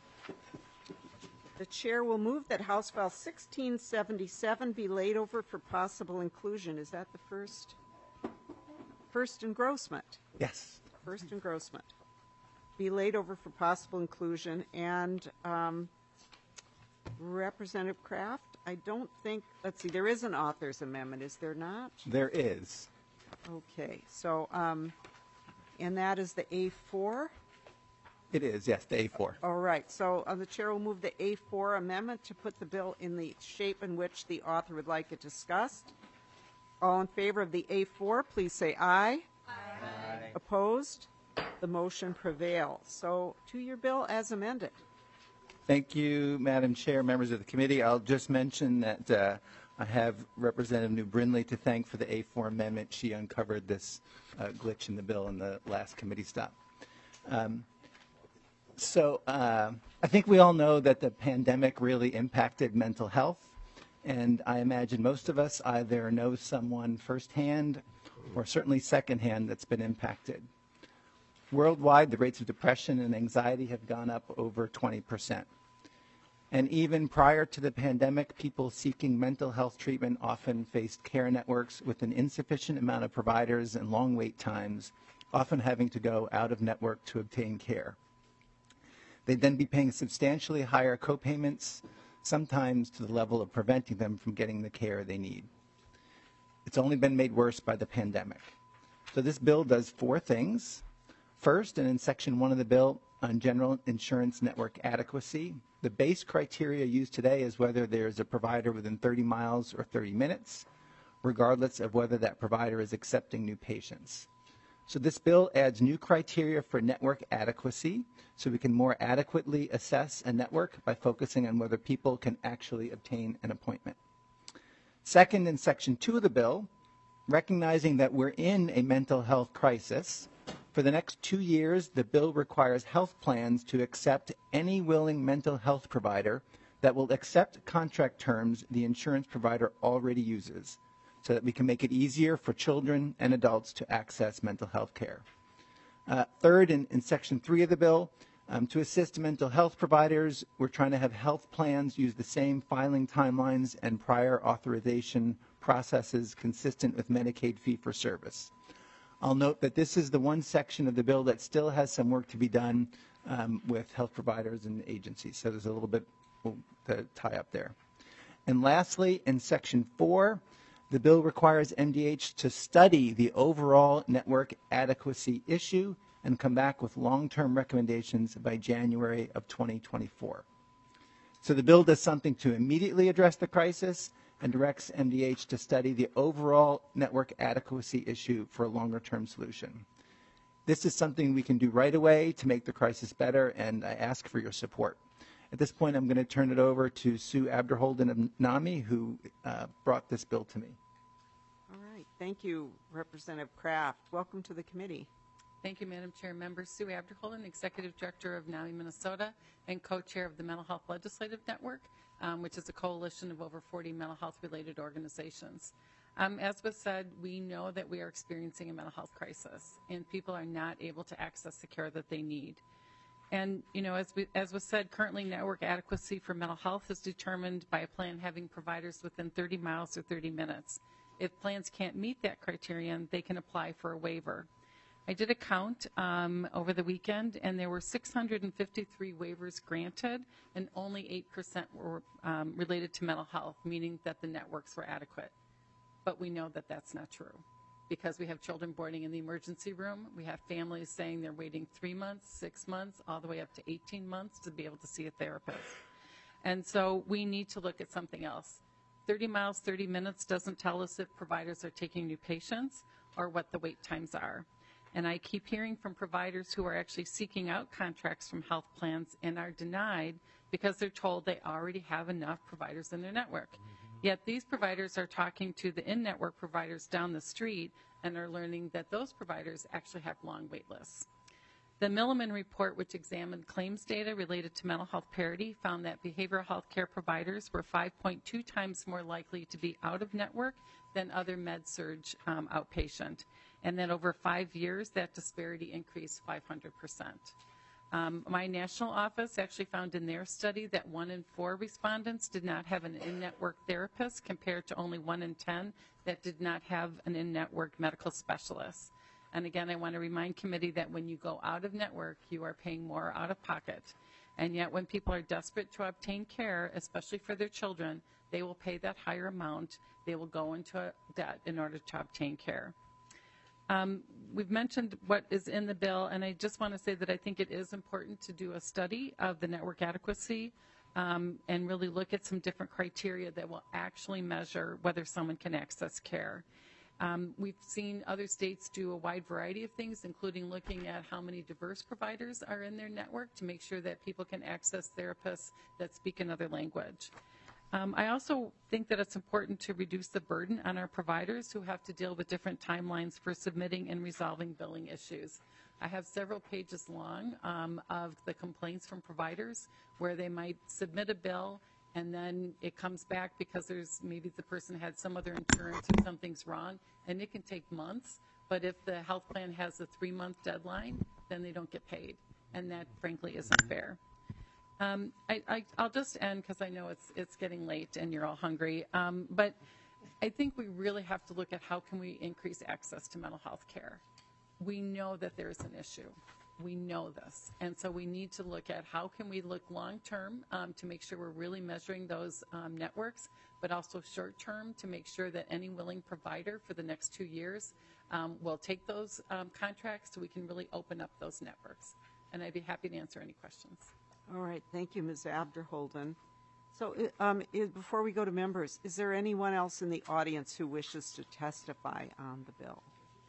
the chair will move that House File sixteen seventy-seven be laid over for possible inclusion. Is that the first? First engrossment? Yes. First engrossment. Be laid over for possible inclusion. And um, Representative Kraft, I don't think, let's see, there is an author's amendment, is there not? There is. Okay, so, um, and that is the A four? It is, yes, the A four. All right, so uh, the chair will move the A four amendment to put the bill in the shape in which the author would like it discussed. All in favor of the A four, please say aye. Aye. Opposed? The motion prevails. So, to your bill as amended. Thank you, Madam Chair, members of the committee. I'll just mention that uh, I have Representative New Brindley to thank for the A four amendment. She uncovered this uh, glitch in the bill in the last committee stop. Um, so uh, I think we all know that the pandemic really impacted mental health, and I imagine most of us either know someone firsthand or certainly secondhand that's been impacted. Worldwide, the rates of depression and anxiety have gone up over twenty percent. And even prior to the pandemic, people seeking mental health treatment often faced care networks with an insufficient amount of providers and long wait times, often having to go out of network to obtain care. They'd then be paying substantially higher copayments, sometimes to the level of preventing them from getting the care they need. It's only been made worse by the pandemic. So this bill does four things. First, and in section one of the bill on general insurance network adequacy, the base criteria used today is whether there's a provider within thirty miles or thirty minutes, regardless of whether that provider is accepting new patients. So this bill adds new criteria for network adequacy so we can more adequately assess a network by focusing on whether people can actually obtain an appointment. Second, in section two of the bill, recognizing that we're in a mental health crisis, for the next two years, the bill requires health plans to accept any willing mental health provider that will accept contract terms the insurance provider already uses, so that we can make it easier for children and adults to access mental health care. Uh, third, in, in section three of the bill, um, to assist mental health providers, we're trying to have health plans use the same filing timelines and prior authorization processes consistent with Medicaid fee-for-service. I'll note that this is the one section of the bill that still has some work to be done um, with health providers and agencies, so there's a little bit to tie up there. And lastly, in section four, the bill requires M D H to study the overall network adequacy issue and come back with long-term recommendations by January of twenty twenty-four. So the bill does something to immediately address the crisis and directs M D H to study the overall network adequacy issue for a longer-term solution. This is something we can do right away to make the crisis better, and I ask for your support. At this point, I'm going to turn it over to Sue Abderholden of NAMI, who uh, brought this bill to me. All right, thank you, Representative Kraft. Welcome to the committee. Thank you, Madam Chair. Members, Sue Abderholden, Executive Director of NAMI Minnesota and co-chair of the Mental Health Legislative Network, um, which is a coalition of over forty mental health-related organizations. Um, as was said, we know that we are experiencing a mental health crisis, and people are not able to access the care that they need. And, you know, as, we, as was said, currently network adequacy for mental health is determined by a plan having providers within thirty miles or thirty minutes. If plans can't meet that criterion, they can apply for a waiver. I did a count um, over the weekend, and there were six hundred fifty-three waivers granted, and only eight percent were um, related to mental health, meaning that the networks were adequate. But we know that that's not true, because we have children boarding in the emergency room. We have families saying they're waiting three months, six months, all the way up to eighteen months to be able to see a therapist. And so we need to look at something else. thirty miles, thirty minutes doesn't tell us if providers are taking new patients or what the wait times are. And I keep hearing from providers who are actually seeking out contracts from health plans and are denied because they're told they already have enough providers in their network. Yet these providers are talking to the in-network providers down the street and are learning that those providers actually have long wait lists. The Milliman report, which examined claims data related to mental health parity, found that behavioral health care providers were five point two times more likely to be out of network than other med-surg um, outpatient. And then over five years, that disparity increased five hundred percent. Um, my national office actually found in their study that one in four respondents did not have an in-network therapist, compared to only one in ten that did not have an in-network medical specialist. And again, I want to remind committee that when you go out of network, you are paying more out of pocket. And yet when people are desperate to obtain care, especially for their children, they will pay that higher amount. They will go into debt in order to obtain care. Um, we've mentioned what is in the bill, and I just want to say that I think it is important to do a study of the network adequacy um, and really look at some different criteria that will actually measure whether someone can access care. Um, we've seen other states do a wide variety of things, including looking at how many diverse providers are in their network to make sure that people can access therapists that speak another language. Um, I also think that it's important to reduce the burden on our providers who have to deal with different timelines for submitting and resolving billing issues. I have several pages long um, of the complaints from providers where they might submit a bill and then it comes back because there's maybe the person had some other insurance or something's wrong, and it can take months. But if the health plan has a three-month deadline, then they don't get paid, and that frankly isn't fair. Um, I, I, I'll just end because I know it's it's getting late and you're all hungry. Um, but I think we really have to look at how can we increase access to mental health care. We know that there's an issue. We know this. And so we need to look at how can we look long-term um, to make sure we're really measuring those um, networks, but also short-term to make sure that any willing provider for the next two years um, will take those um, contracts so we can really open up those networks. And I'd be happy to answer any questions. All right, thank you, Miz Abderholden. So um, i- before we go to members, is there anyone else in the audience who wishes to testify on the bill?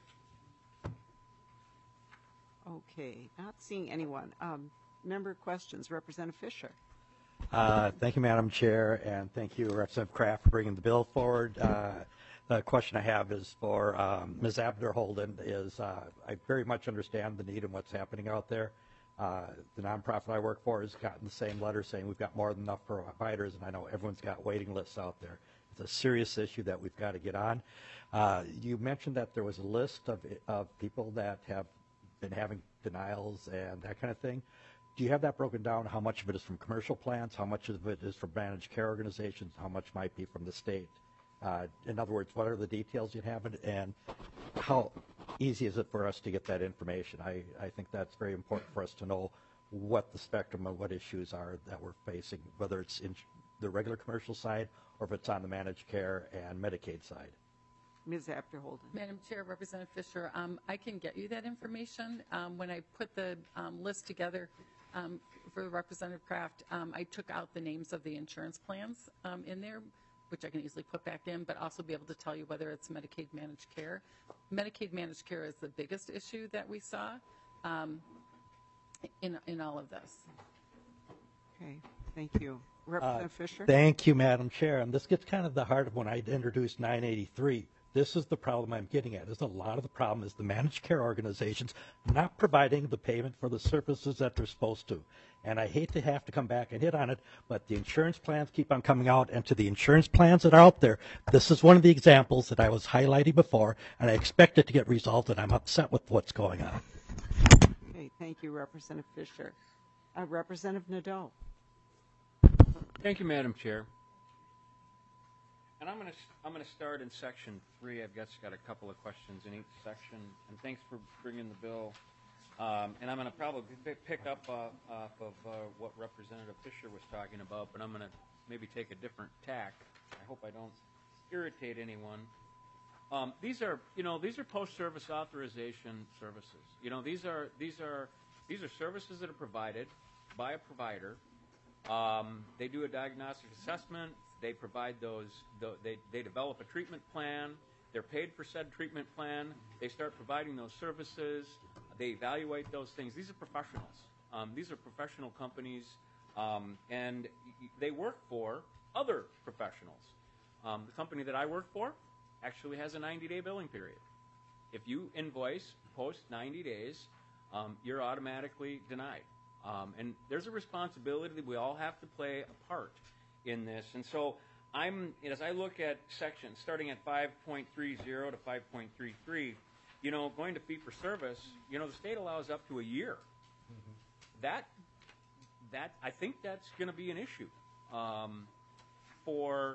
Okay, not seeing anyone. Um, member questions, Representative Fisher. Uh, Thank you, Madam Chair, and thank you, Representative Kraft, for bringing the bill forward. Uh, The question I have is for um, Miz Abderholden. Is uh, I very much understand the need and what's happening out there. Uh, the nonprofit I work for has gotten the same letter saying we've got more than enough providers, and I know everyone's got waiting lists out there. It's a serious issue that we've got to get on. Uh, you mentioned that there was a list of, of people that have been having denials and that kind of thing. Do you have that broken down? How much of it is from commercial plans? How much of it is from managed care organizations? How much might be from the state? Uh, in other words, what are the details you have, and how easy is it for us to get that information? I, I think that's very important for us to know what the spectrum of what issues are that we're facing, whether it's in the regular commercial side or if it's on the managed care and Medicaid side. Miz Abderholden. Madam Chair, Representative Fisher, um, I can get you that information. Um, when I put the um, list together um, for Representative Kraft, um, I took out the names of the insurance plans um, in there, which I can easily put back in, but also be able to tell you whether it's Medicaid managed care. Medicaid managed care is the biggest issue that we saw um, in, in all of this. Okay, thank you. Representative Uh, Fisher? Thank you, Madam Chair. And this gets kind of the heart of when I introduced nine eighty-three. This is the problem I'm getting at. Is a lot of the problem is the managed care organizations not providing the payment for the services that they're supposed to. And I hate to have to come back and hit on it, but the insurance plans keep on coming out, and to the insurance plans that are out there, this is one of the examples that I was highlighting before, and I expect it to get resolved, and I'm upset with what's going on. Okay, thank you, Representative Fisher. Uh, Representative Nadeau. Thank you, Madam Chair. And I'm going to I'm going to start in section three. I've got got a couple of questions in each section, and thanks for bringing the bill. Um, and I'm going to probably pick up uh, off of uh, what Representative Fisher was talking about, but I'm going to maybe take a different tack. I hope I don't irritate anyone. Um, these are, you know, these are post-service authorization services. You know, these are these are these are services that are provided by a provider. Um, they do a diagnostic assessment. They provide those. The, they they develop a treatment plan. They're paid for said treatment plan. They start providing those services. They evaluate those things. These are professionals. Um, these are professional companies Um, and y- they work for other professionals. Um, the company that I work for actually has a ninety-day billing period. If you invoice post ninety days, um, you're automatically denied. Um, and there's a responsibility that we all have to play a part in this. And so I'm, as I look at sections, starting at five point three zero to five point three three, you know, going to fee for service, you know, the state allows up to a year. Mm-hmm. That, that, I think that's going to be an issue um, for,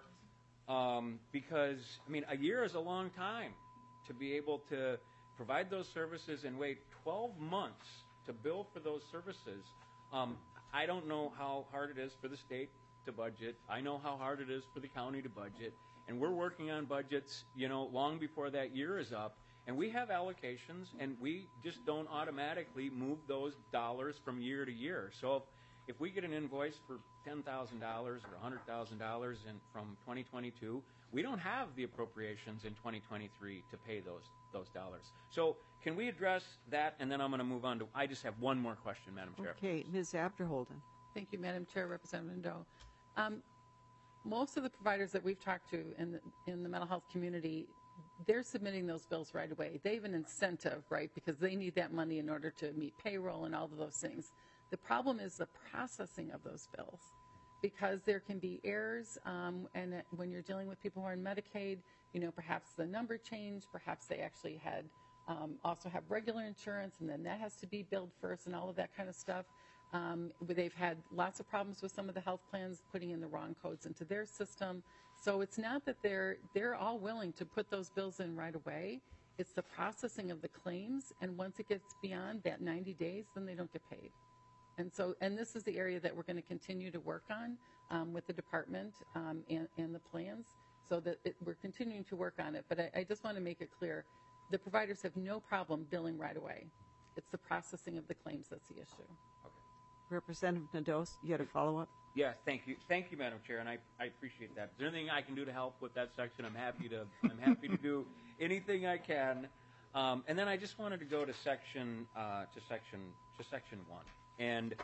um, because, I mean, a year is a long time to be able to provide those services and wait twelve months to bill for those services. Um, I don't know how hard it is for the state to budget. I know how hard it is for the county to budget. And we're working on budgets, you know, long before that year is up. And we have allocations, and we just don't automatically move those dollars from year to year. So if, if we get an invoice for ten thousand dollars or one hundred thousand dollars in, from twenty twenty-two, we don't have the appropriations in twenty twenty-three to pay those those dollars. So can we address that? And then I'm going to move on to, I just have one more question, Madam Chair. Okay, Miz Abderholden. Thank you, Madam Chair, Representative Nadeau. Um, most of the providers that we've talked to in the, in the mental health community, they're submitting those bills right away. They have an incentive, right, because they need that money in order to meet payroll and all of those things. The problem is the processing of those bills, because there can be errors, um, and it- when you're dealing with people who are in Medicaid, you know, perhaps the number changed, perhaps they actually had um, also have regular insurance, and then that has to be billed first, and all of that kind of stuff. Um, but they've had lots of problems with some of the health plans putting in the wrong codes into their system. So it's not that they're they're all willing to put those bills in right away. It's the processing of the claims, and once it gets beyond that ninety days, then they don't get paid. And so, and this is the area that we're going to continue to work on um, with the department um, and, and the plans, so that it, we're continuing to work on it. But I, I just want to make it clear, the providers have no problem billing right away. It's the processing of the claims that's the issue. Representative Nadeau, you had a follow-up? Yes, thank you, thank you, Madam Chair, and I, I appreciate that. Is there anything I can do to help with that section? I'm happy to. I'm happy to do anything I can. Um, and then I just wanted to go to section uh, to section to section one. And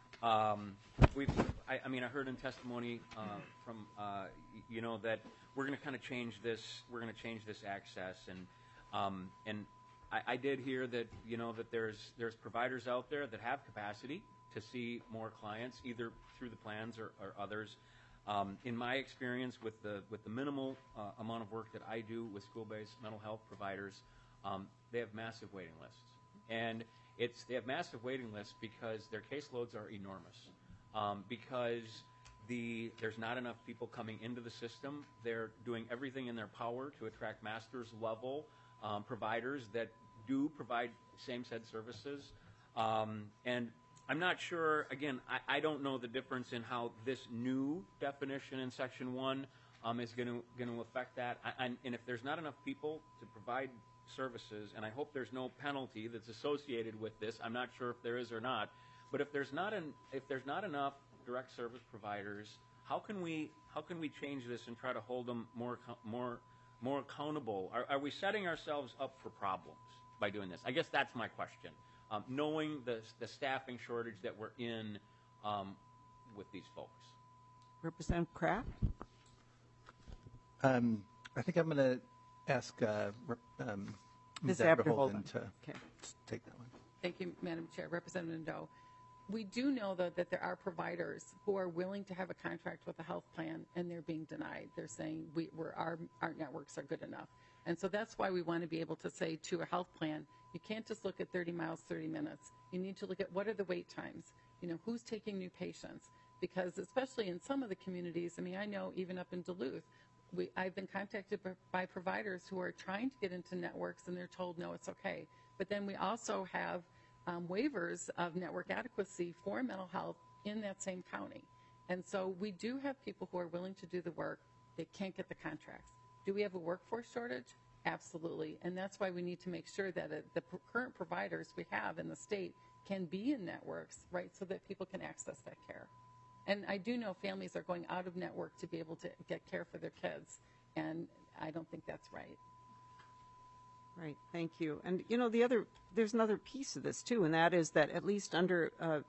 um, we've. I, I mean, I heard in testimony uh, from uh, you know that we're going to kind of change this. We're going to change this access, and um, and I, I did hear that you know that there's there's providers out there that have capacity to see more clients, either through the plans or, or others. Um, in my experience with the with the minimal uh, amount of work that I do with school-based mental health providers, um, they have massive waiting lists, and it's they have massive waiting lists because their caseloads are enormous, um, because the there's not enough people coming into the system. They're doing everything in their power to attract master's level um, providers that do provide same-said services, um, and I'm not sure, again, I, I don't know the difference in how this new definition in section one um, is going to going to affect that. I, I, and if there's not enough people to provide services, and I hope there's no penalty that's associated with this, I'm not sure if there is or not, but if there's not an, if there's not enough direct service providers, how can we how can we change this and try to hold them more more more accountable? Are, are we setting ourselves up for problems by doing this? I guess that's my question. Um, knowing the, the staffing shortage that we're in um, with these folks. Representative Kraft? Um, I think I'm going to ask uh, Rep- um, Miz Miz Abderholden Abderholden. to Okay. take that one. Thank you, Madam Chair. Representative Nadeau. We do know, though, that there are providers who are willing to have a contract with a health plan, and they're being denied. They're saying we, we're, our, our networks are good enough. And so that's why we want to be able to say to a health plan, you can't just look at thirty miles, thirty minutes. You need to look at what are the wait times. You know, who's taking new patients? Because especially in some of the communities, I mean, I know even up in Duluth, we, I've been contacted by, by providers who are trying to get into networks, and they're told, no, it's okay. But then we also have um, waivers of network adequacy for mental health in that same county. And so we do have people who are willing to do the work. They can't get the contracts. Do we have a workforce shortage? Absolutely. And that's why we need to make sure that uh, the pr- current providers we have in the state can be in networks, right, so that people can access that care. And I do know families are going out of network to be able to get care for their kids, and I don't think that's right. Right, thank you. And, you know, the other, there's another piece of this, too, and that is that at least under uh,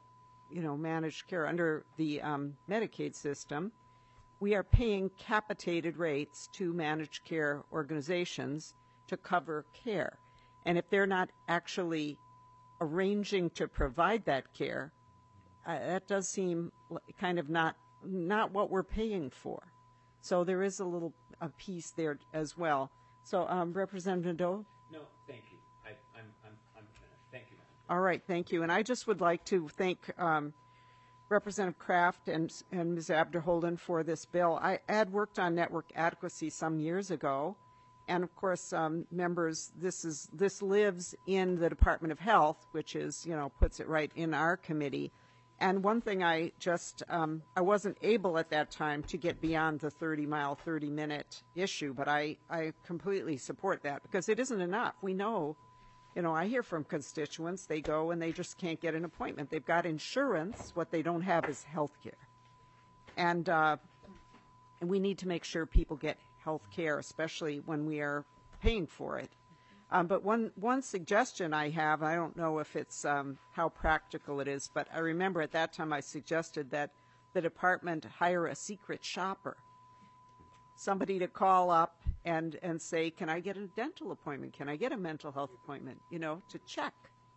you know, managed care under the um, Medicaid system, we are paying capitated rates to managed care organizations to cover care. And if they're not actually arranging to provide that care, uh, that does seem li- kind of not not what we're paying for. So there is a little a piece there as well. So um, Representative Nadeau? No, thank you. I, I'm, I'm, I'm finished. Thank you, Madam. All right, thank you. And I just would like to thank um, Representative Kraft and, and Miz Abderholden for this bill. I had worked on network adequacy some years ago, and of course, um, members, this is this lives in the Department of Health, which is, you know, puts it right in our committee. And one thing I just, um, I wasn't able at that time to get beyond the thirty mile, thirty minute issue, but I, I completely support that because it isn't enough. We know, you know, I hear from constituents, they go and they just can't get an appointment. They've got insurance, what they don't have is health care. And, uh, and we need to make sure people get health care, especially when we are paying for it. Um, but one, one suggestion I have, I don't know if it's um, how practical it is, but I remember at that time I suggested that the department hire a secret shopper, somebody to call up and, and say, can I get a dental appointment? Can I get a mental health appointment? You know, to check.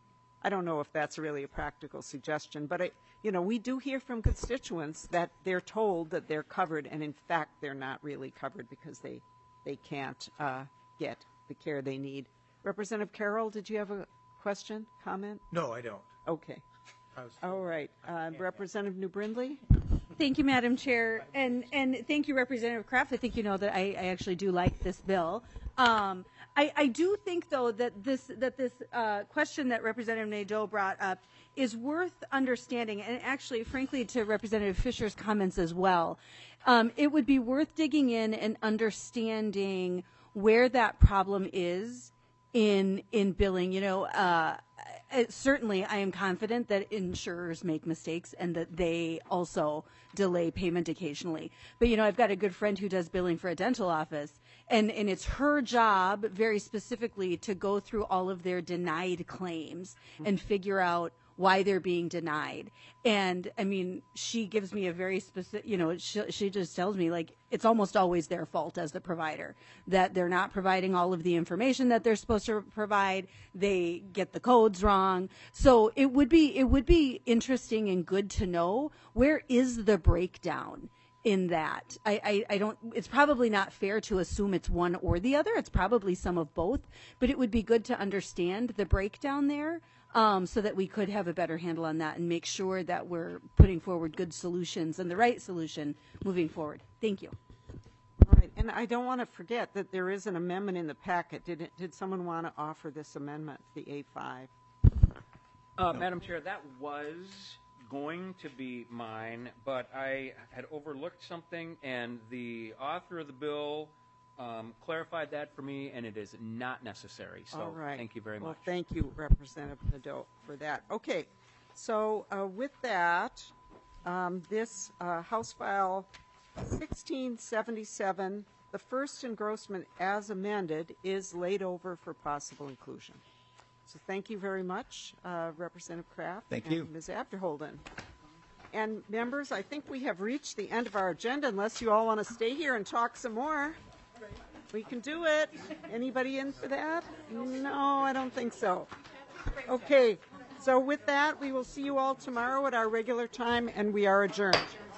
I don't know if that's really a practical suggestion, but I, you know, we do hear from constituents that they're told that they're covered, and in fact, they're not really covered because they, they can't uh, get the care they need. Representative Carroll, did you have a question, comment? No, I don't. Okay. I was- All right. Uh, Representative New Brindley? Thank you, Madam Chair, and and thank you, Representative Kraft. I think you know that I, I actually do like this bill. Um, I, I do think, though, that this that this uh, question that Representative Nadeau brought up is worth understanding, and actually, frankly, to Representative Fisher's comments as well. Um, it would be worth digging in and understanding where that problem is in in billing. You know, uh, it, certainly I am confident that insurers make mistakes and that they also delay payment occasionally. But, you know, I've got a good friend who does billing for a dental office, and, and it's her job very specifically to go through all of their denied claims and figure out why they're being denied. And I mean, she gives me a very specific, you know, she, she just tells me, like, it's almost always their fault as the provider, that they're not providing all of the information that they're supposed to provide. They get the codes wrong. So it would be, it would be interesting and good to know, where is the breakdown in that? I, I, I don't, it's probably not fair to assume it's one or the other. It's probably some of both, but it would be good to understand the breakdown there. Um, so that we could have a better handle on that and make sure that we're putting forward good solutions and the right solution moving forward. Thank you. All right, and I don't want to forget that there is an amendment in the packet. Did it, did someone want to offer this amendment, the A five? Uh, Madam Chair, that was going to be mine, but I had overlooked something, and the author of the bill um, clarified that for me, and it is not necessary. So All right. thank you very Well, much. thank you, Representative Nadeau, for that. Okay, so uh, with that, um, this uh, House File sixteen seventy-seven, the first engrossment as amended, is laid over for possible inclusion. So thank you very much, uh, Representative Kraft. Thank and you. Miz Abderholden. And members, I think we have reached the end of our agenda, unless you all want to stay here and talk some more. We can do it. Anybody in for that? No, I don't think so. Okay, so with that, we will see you all tomorrow at our regular time, and we are adjourned.